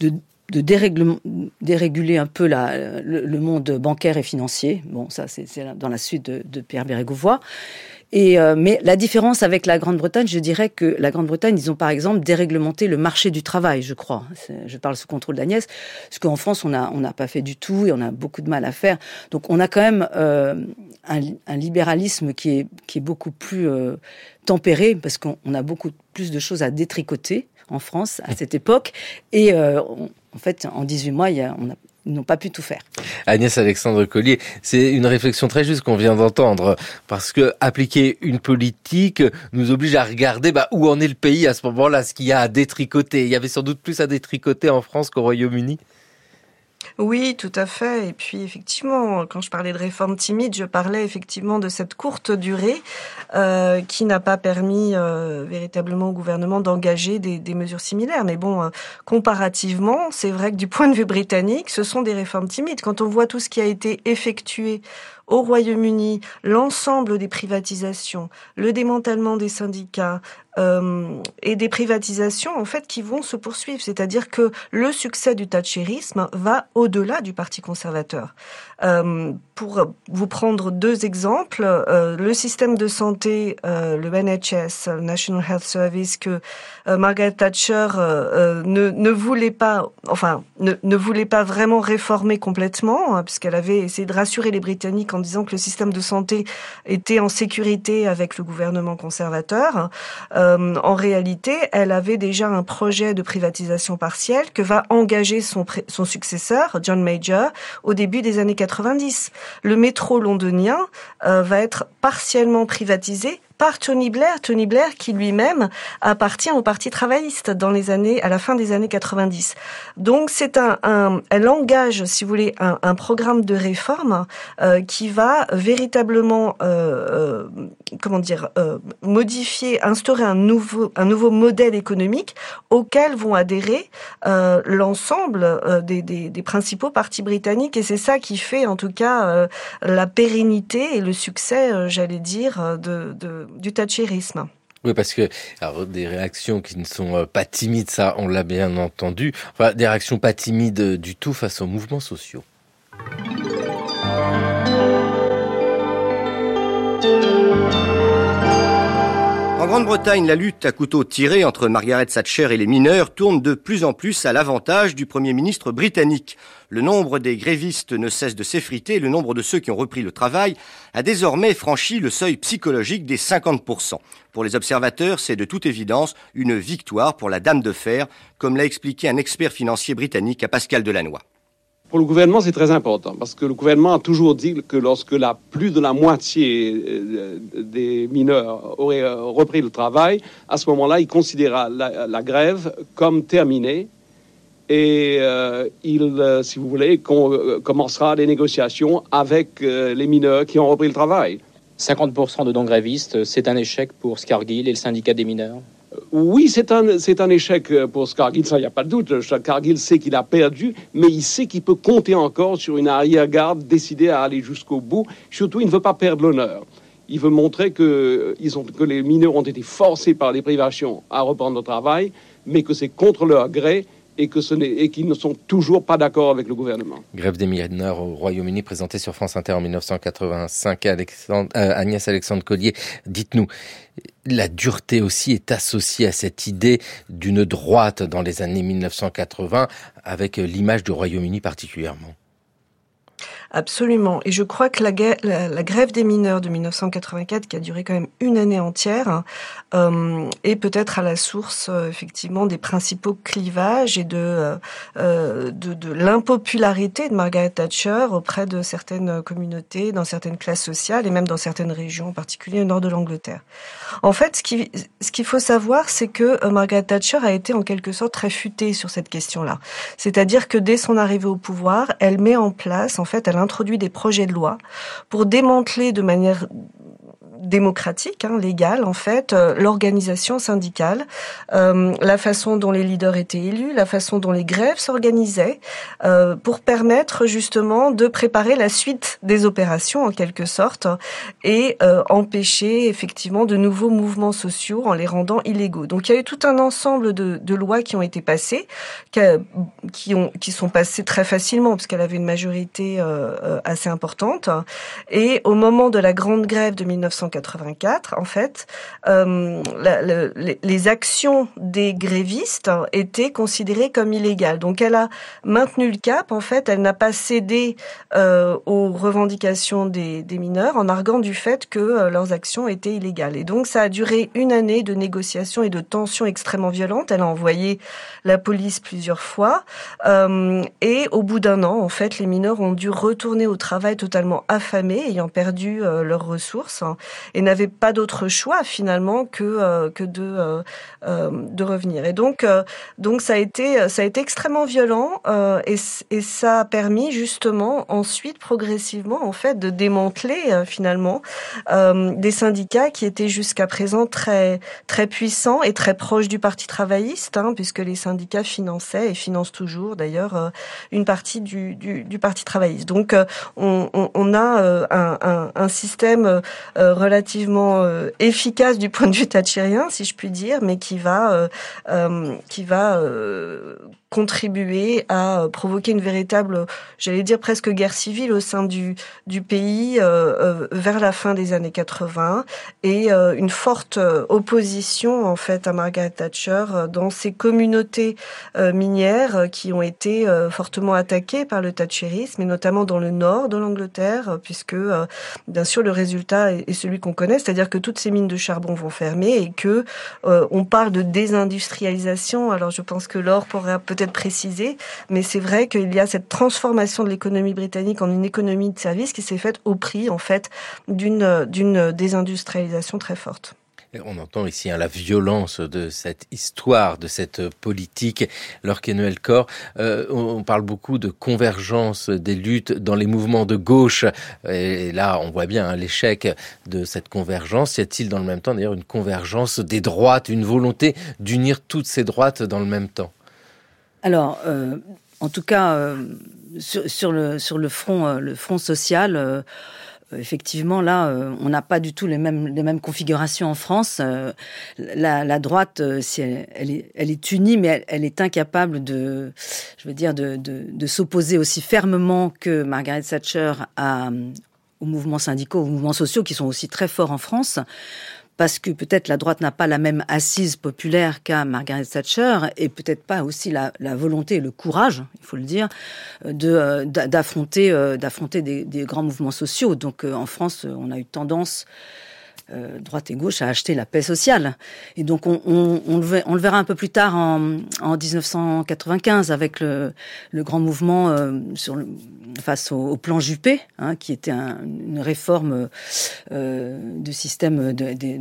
déréguler un peu le monde bancaire et financier. Bon, ça c'est dans la suite de Pierre Bérégovoy. Mais la différence avec la Grande-Bretagne, je dirais que la Grande-Bretagne, ils ont par exemple déréglementé le marché du travail, je crois. Je parle sous contrôle d'Agnès, parce qu'en France, on n'a pas fait du tout et on a beaucoup de mal à faire. Donc on a quand même un libéralisme qui est beaucoup plus tempéré, parce qu'on a beaucoup plus de choses à détricoter en France à cette époque. Et en fait, en 18 mois, ils n'ont pas pu tout faire. Agnès Alexandre-Collier, c'est une réflexion très juste qu'on vient d'entendre, parce que appliquer une politique nous oblige à regarder où en est le pays à ce moment-là, ce qu'il y a à détricoter. Il y avait sans doute plus à détricoter en France qu'au Royaume-Uni. Oui, tout à fait. Et puis effectivement, quand je parlais de réforme timide, je parlais effectivement de cette courte durée qui n'a pas permis véritablement au gouvernement d'engager des mesures similaires. Mais bon, comparativement, c'est vrai que du point de vue britannique, ce sont des réformes timides. Quand on voit tout ce qui a été effectué au Royaume-Uni, l'ensemble des privatisations, le démantèlement des syndicats et des privatisations en fait qui vont se poursuivre. C'est-à-dire que le succès du thatchérisme va au-delà du Parti conservateur. Pour vous prendre deux exemples, le système de santé, le NHS, le National Health Service, que Margaret Thatcher ne voulait pas vraiment réformer complètement, puisqu'elle avait essayé de rassurer les Britanniques en disant que le système de santé était en sécurité avec le gouvernement conservateur. En réalité, elle avait déjà un projet de privatisation partielle que va engager son successeur, John Major, au début des années 90. Le métro londonien va être partiellement privatisé par Tony Blair qui lui-même appartient au Parti travailliste à la fin des années 90. Donc elle engage, si vous voulez, un programme de réforme qui va véritablement instaurer un nouveau modèle économique auquel vont adhérer l'ensemble des principaux partis britanniques, et c'est ça qui fait en tout cas la pérennité et le succès, j'allais dire, du thatchérisme. Oui, parce que des réactions qui ne sont pas timides, ça on l'a bien entendu, enfin des réactions pas timides du tout face aux mouvements sociaux. En Grande-Bretagne, la lutte à couteau tiré entre Margaret Thatcher et les mineurs tourne de plus en plus à l'avantage du Premier ministre britannique. Le nombre des grévistes ne cesse de s'effriter et le nombre de ceux qui ont repris le travail a désormais franchi le seuil psychologique des 50%. Pour les observateurs, c'est de toute évidence une victoire pour la dame de fer, comme l'a expliqué un expert financier britannique à Pascal Delannoy. Pour le gouvernement, c'est très important, parce que le gouvernement a toujours dit que lorsque plus de la moitié des mineurs auraient repris le travail, à ce moment-là, il considérera la grève comme terminée et il, si vous voulez, commencera les négociations avec les mineurs qui ont repris le travail. 50% de non-grévistes, c'est un échec pour Scargill et le syndicat des mineurs. Oui, c'est un échec pour Scargill, ça, il n'y a pas de doute. Scargill sait qu'il a perdu, mais il sait qu'il peut compter encore sur une arrière-garde décidée à aller jusqu'au bout. Surtout, il ne veut pas perdre l'honneur. Il veut montrer que les mineurs ont été forcés par les privations à reprendre le travail, mais que c'est contre leur gré et qu'ils ne sont toujours pas d'accord avec le gouvernement. Grève des mineurs au Royaume-Uni présentée sur France Inter en 1985. Agnès Alexandre-Collier, dites-nous, la dureté aussi est associée à cette idée d'une droite dans les années 1980, avec l'image du Royaume-Uni particulièrement. Absolument. Et je crois que la grève des mineurs de 1984, qui a duré quand même une année entière, est peut-être à la source, effectivement, des principaux clivages et de l'impopularité de Margaret Thatcher auprès de certaines communautés, dans certaines classes sociales et même dans certaines régions, en particulier au nord de l'Angleterre. En fait, ce qu'il faut savoir, c'est que Margaret Thatcher a été en quelque sorte très futée sur cette question-là. C'est-à-dire que dès son arrivée au pouvoir, elle met en place, en fait, elle introduit des projets de loi pour démanteler de manière démocratique, légale en fait, l'organisation syndicale, la façon dont les leaders étaient élus, la façon dont les grèves s'organisaient, pour permettre justement de préparer la suite des opérations en quelque sorte et empêcher effectivement de nouveaux mouvements sociaux en les rendant illégaux. Donc il y a eu tout un ensemble de lois qui ont été passées, qui sont passées très facilement parce qu'elle avait une majorité assez importante. Et au moment de la grande grève de 1984, en fait, les actions des grévistes étaient considérées comme illégales. Donc elle a maintenu le cap, en fait, elle n'a pas cédé aux revendications des mineurs en arguant du fait que leurs actions étaient illégales. Et donc ça a duré une année de négociations et de tensions extrêmement violentes. Elle a envoyé la police plusieurs fois et au bout d'un an, en fait, les mineurs ont dû retourner au travail totalement affamés, ayant perdu leurs ressources et n'avaient pas d'autre choix finalement que de revenir. Et donc ça a été extrêmement violent et ça a permis justement ensuite progressivement en fait de démanteler finalement des syndicats qui étaient jusqu'à présent très très puissants et très proches du Parti travailliste, puisque les syndicats finançaient et financent toujours d'ailleurs une partie du Parti travailliste. Donc on a un système relativement efficace du point de vue thatchérien, si je puis dire, mais qui va contribuer à provoquer une véritable, j'allais dire presque guerre civile au sein du pays vers la fin des années 80 et une forte opposition en fait à Margaret Thatcher dans ces communautés minières qui ont été fortement attaquées par le thatchérisme et notamment dans le nord de l'Angleterre puisque bien sûr le résultat est celui qu'on connaît, c'est-à-dire que toutes ces mines de charbon vont fermer et que on parle de désindustrialisation. Alors je pense que Laure pourra peut-être peut-être préciser, mais c'est vrai qu'il y a cette transformation de l'économie britannique en une économie de services qui s'est faite au prix, en fait, d'une désindustrialisation très forte. On entend ici la violence de cette histoire, de cette politique. Laure Quenuel-Corre, on parle beaucoup de convergence des luttes dans les mouvements de gauche. Et là, on voit bien l'échec de cette convergence. Y a-t-il dans le même temps, d'ailleurs, une convergence des droites, une volonté d'unir toutes ces droites dans le même temps ? Alors, en tout cas, sur le front social... effectivement, là, on n'a pas du tout les mêmes configurations en France. La droite, elle est unie, mais elle est incapable de s'opposer aussi fermement que Margaret Thatcher aux mouvements syndicaux, aux mouvements sociaux qui sont aussi très forts en France. Parce que peut-être la droite n'a pas la même assise populaire qu'à Margaret Thatcher et peut-être pas aussi la volonté et le courage, il faut le dire, d'affronter des grands mouvements sociaux. Donc en France, on a eu tendance, droite et gauche, à acheter la paix sociale. Et donc on le verra un peu plus tard en 1995 avec le grand mouvement face au plan Juppé, qui était une réforme du système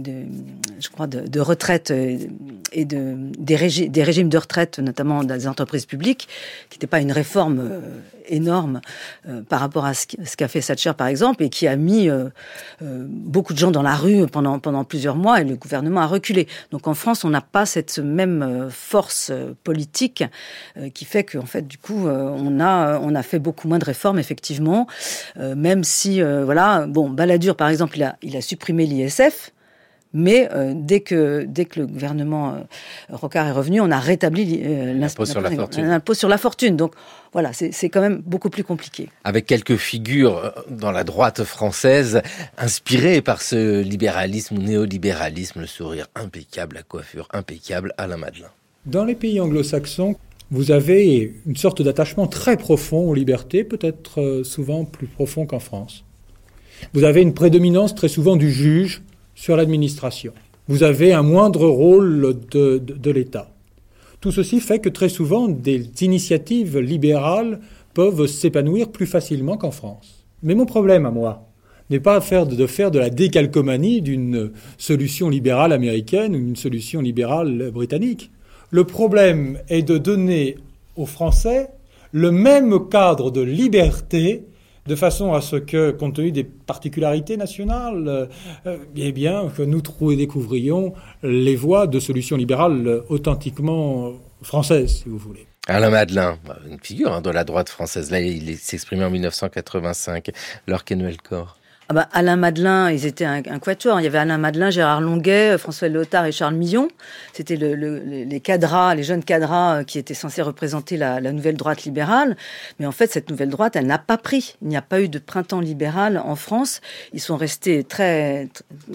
de retraite et des régimes de retraite, notamment dans les entreprises publiques, qui n'était pas une réforme énorme par rapport à ce qu'a fait Thatcher, par exemple, et qui a mis beaucoup de gens dans la rue pendant plusieurs mois, et le gouvernement a reculé. Donc en France, on n'a pas cette même force politique qui fait qu'en fait, du coup, on a fait beaucoup moins de réformes, effectivement, même si, Balladur, par exemple, il a supprimé l'ISF, mais dès que le gouvernement Rocard est revenu, on a rétabli l'impôt sur la fortune. Donc voilà, c'est quand même beaucoup plus compliqué. Avec quelques figures dans la droite française inspirées par ce libéralisme, néolibéralisme, le sourire impeccable, la coiffure impeccable, Alain Madelin. Dans les pays anglo-saxons, vous avez une sorte d'attachement très profond aux libertés, peut-être souvent plus profond qu'en France. Vous avez une prédominance très souvent du juge sur l'administration. Vous avez un moindre rôle de l'État. Tout ceci fait que très souvent, des initiatives libérales peuvent s'épanouir plus facilement qu'en France. Mais mon problème à moi n'est pas de faire de la décalcomanie d'une solution libérale américaine ou d'une solution libérale britannique. Le problème est de donner aux Français le même cadre de liberté de façon à ce que, compte tenu des particularités nationales, que nous découvrions les voies de solutions libérales authentiquement françaises, si vous voulez. Alain Madelin, une figure de la droite française. Là, il s'exprimait en 1985. Laure Quenuel-Corre. Alain Madelin, ils étaient un quatuor. Il y avait Alain Madelin, Gérard Longuet, François Léotard et Charles Millon. C'était les cadras, les jeunes cadras qui étaient censés représenter la nouvelle droite libérale. Mais en fait, cette nouvelle droite, elle n'a pas pris. Il n'y a pas eu de printemps libéral en France. Ils sont restés très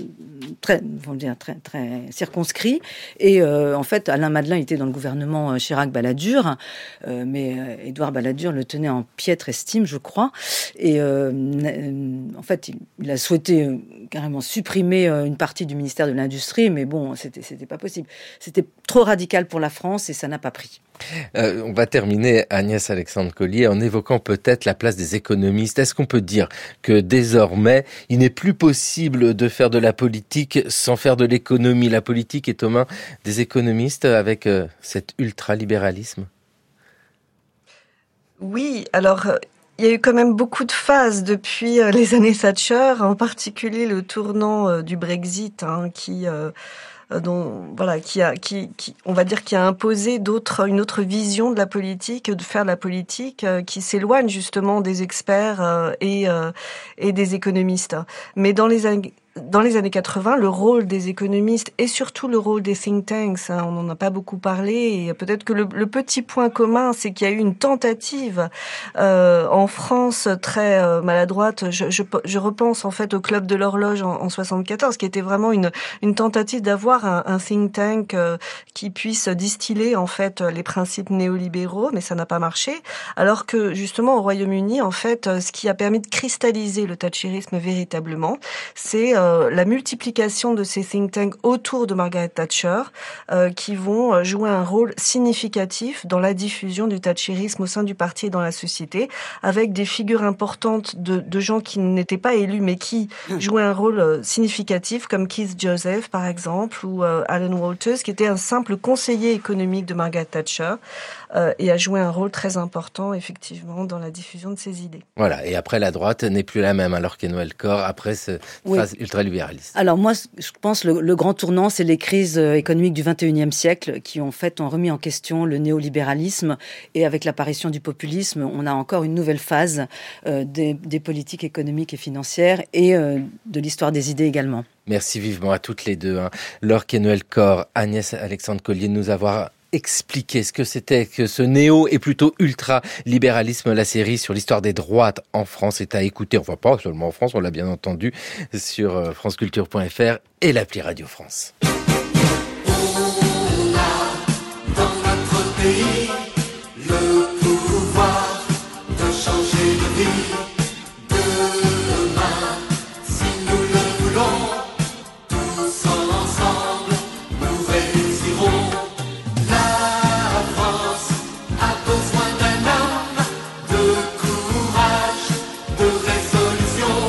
circonscrits. Et en fait, Alain Madelin était dans le gouvernement Chirac-Balladur, mais Édouard Balladur le tenait en piètre estime, je crois. Et en fait, il a souhaité carrément supprimer une partie du ministère de l'Industrie, mais bon, c'était pas possible. C'était trop radical pour la France et ça n'a pas pris. On va terminer, Agnès Alexandre-Collier, en évoquant peut-être la place des économistes. Est-ce qu'on peut dire que désormais, il n'est plus possible de faire de la politique sans faire de l'économie ? La politique est aux mains des économistes avec cet ultralibéralisme ? Oui, alors... il y a eu quand même beaucoup de phases depuis les années Thatcher, en particulier le tournant du Brexit, qui a imposé une autre vision de la politique, de faire de la politique, qui s'éloigne justement des experts et des économistes. Mais dans les années 80, le rôle des économistes et surtout le rôle des think tanks, on n'en a pas beaucoup parlé, et peut-être que le petit point commun, c'est qu'il y a eu une tentative en France très maladroite. Je repense en fait au Club de l'Horloge en 74, qui était vraiment une tentative d'avoir un think tank qui puisse distiller en fait les principes néolibéraux, mais ça n'a pas marché. Alors que justement au Royaume-Uni, en fait, ce qui a permis de cristalliser le thatcherisme véritablement, c'est la multiplication de ces think tanks autour de Margaret Thatcher qui vont jouer un rôle significatif dans la diffusion du thatcherisme au sein du parti et dans la société, avec des figures importantes de gens qui n'étaient pas élus mais qui jouaient un rôle significatif, comme Keith Joseph par exemple, ou Alan Walters, qui était un simple conseiller économique de Margaret Thatcher et a joué un rôle très important effectivement dans la diffusion de ses idées. Voilà, et après la droite n'est plus la même, alors qu'Emmanuel Cor, après cette phase ultralibéraliste. Alors moi, je pense le grand tournant, c'est les crises économiques du XXIe siècle qui ont remis en question le néolibéralisme, et avec l'apparition du populisme, on a encore une nouvelle phase des politiques économiques et financières et de l'histoire des idées également. Merci vivement à toutes les deux, Laure Quennouel Cor, Agnès Alexandre Collier, de nous avoir expliqué ce que c'était que ce néo et plutôt ultra-libéralisme. La série sur l'histoire des droites en France est à écouter, enfin pas seulement en France, on l'a bien entendu, sur franceculture.fr et l'appli Radio France. On a dans notre pays le pouvoir de changer de vie. Demain, si nous le voulons, tous ensemble, nous réussirons. La France a besoin d'un homme de courage, de résolution.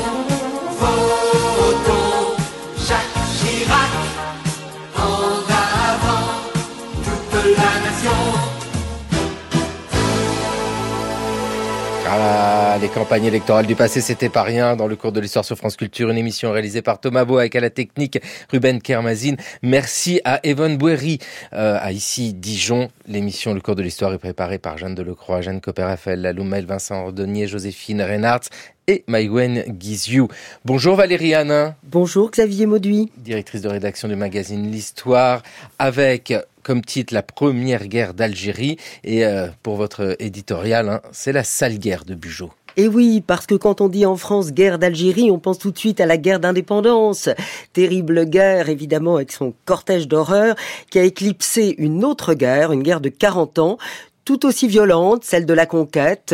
Votons Jacques Chirac, en avant toute la nation. Ah, les campagnes électorales du passé, c'était pas rien. Dans le cours de l'histoire sur France Culture, une émission réalisée par Thomas Beau avec à la technique Ruben Kermazine. Merci à Yvonne Bouéry, à ici Dijon. L'émission Le cours de l'histoire est préparée par Jeanne Delecroix, Jeanne Copper-Raphaël Laloumel, Vincent Ordonnier, Joséphine Reinhardt et Maïwen Guizou. Bonjour Valérie Hanin. Bonjour Xavier Mauduit. Directrice de rédaction du magazine L'Histoire, avec comme titre la première guerre d'Algérie. Et pour votre éditorial, c'est la sale guerre de Bugeaud. Et oui, parce que quand on dit en France guerre d'Algérie, on pense tout de suite à la guerre d'indépendance. Terrible guerre, évidemment, avec son cortège d'horreur, qui a éclipsé une autre guerre, une guerre de 40 ans, tout aussi violente, celle de la conquête,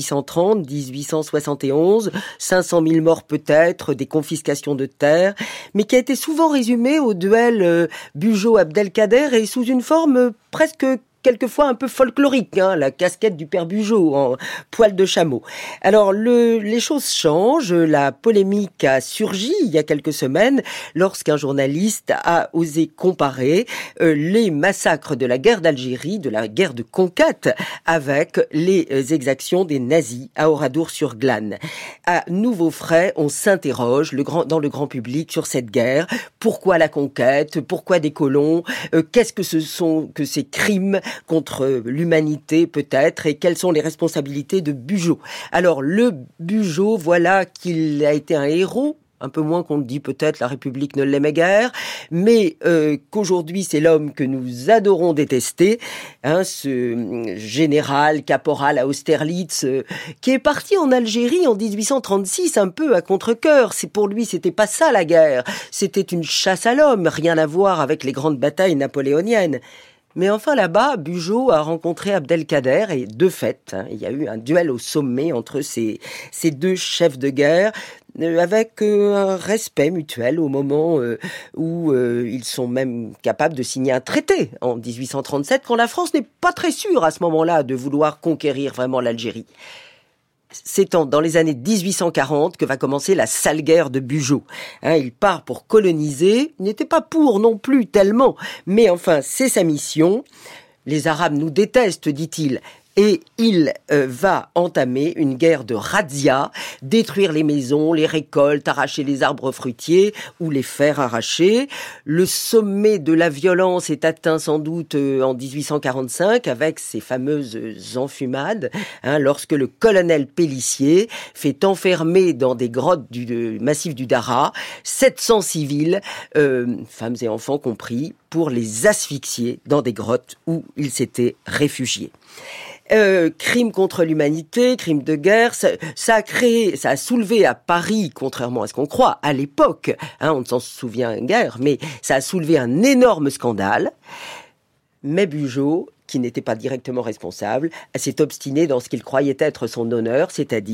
1830-1871, 500 000 morts peut-être, des confiscations de terres, mais qui a été souvent résumée au duel Bugeaud-Abdelkader et sous une forme presque quelquefois un peu folklorique, la casquette du père Bugeaud en poil de chameau. Alors les choses changent, la polémique a surgi il y a quelques semaines lorsqu'un journaliste a osé comparer les massacres de la guerre d'Algérie, de la guerre de conquête, avec les exactions des nazis à Oradour-sur-Glane. À nouveau frais, on s'interroge dans le grand public sur cette guerre. Pourquoi la conquête? Pourquoi des colons? Qu'est-ce que ce sont que ces crimes contre l'humanité peut-être, et quelles sont les responsabilités de Bugeaud. Alors le Bugeaud, voilà qu'il a été un héros, un peu moins qu'on le dit peut-être, la République ne l'aimait guère, mais qu'aujourd'hui c'est l'homme que nous adorons détester, ce général, caporal à Austerlitz, qui est parti en Algérie en 1836 un peu à contre-cœur. Pour lui, c'était pas ça la guerre, c'était une chasse à l'homme, rien à voir avec les grandes batailles napoléoniennes. Mais enfin là-bas, Bugeaud a rencontré Abdelkader et de fait, il y a eu un duel au sommet entre ces deux chefs de guerre avec un respect mutuel au moment où ils sont même capables de signer un traité en 1837 quand la France n'est pas très sûre à ce moment-là de vouloir conquérir vraiment l'Algérie. C'est dans les années 1840 que va commencer la sale guerre de Bugeaud. Il part pour coloniser, il n'était pas pour non plus tellement, mais enfin c'est sa mission. Les Arabes nous détestent, dit-il. Et il va entamer une guerre de razzia, détruire les maisons, les récoltes, arracher les arbres fruitiers ou les faire arracher. Le sommet de la violence est atteint sans doute en 1845 avec ces fameuses enfumades, lorsque le colonel Pélissier fait enfermer dans des grottes du massif du Dara 700 civils, femmes et enfants compris, pour les asphyxier dans des grottes où ils s'étaient réfugiés. Crime contre l'humanité, crime de guerre, ça a soulevé à Paris, contrairement à ce qu'on croit, à l'époque, on ne s'en souvient guère, mais ça a soulevé un énorme scandale. Mais Bugeaud, qui n'était pas directement responsable, s'est obstiné dans ce qu'il croyait être son honneur, c'est-à-dire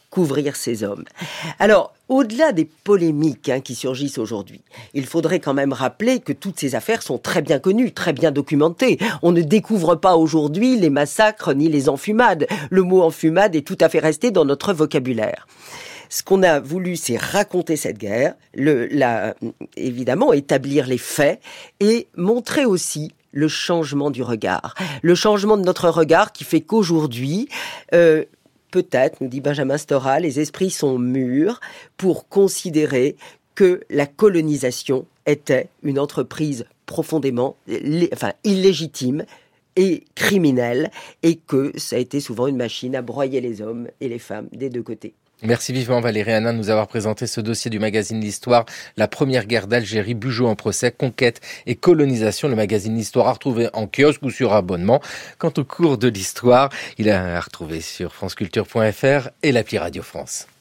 couvrir ces hommes. Alors, au-delà des polémiques qui surgissent aujourd'hui, il faudrait quand même rappeler que toutes ces affaires sont très bien connues, très bien documentées. On ne découvre pas aujourd'hui les massacres ni les enfumades. Le mot enfumade est tout à fait resté dans notre vocabulaire. Ce qu'on a voulu, c'est raconter cette guerre, évidemment établir les faits et montrer aussi le changement du regard. Le changement de notre regard qui fait qu'aujourd'hui, peut-être, nous dit Benjamin Stora, les esprits sont mûrs pour considérer que la colonisation était une entreprise profondément illégitime et criminelle et que ça a été souvent une machine à broyer les hommes et les femmes des deux côtés. Merci vivement Valérie Hénin de nous avoir présenté ce dossier du magazine L'Histoire, la première guerre d'Algérie, Bugeaud en procès, conquête et colonisation. Le magazine L'Histoire à retrouver en kiosque ou sur abonnement. Quant au cours de l'Histoire, il est à retrouver sur franceculture.fr et l'appli Radio France.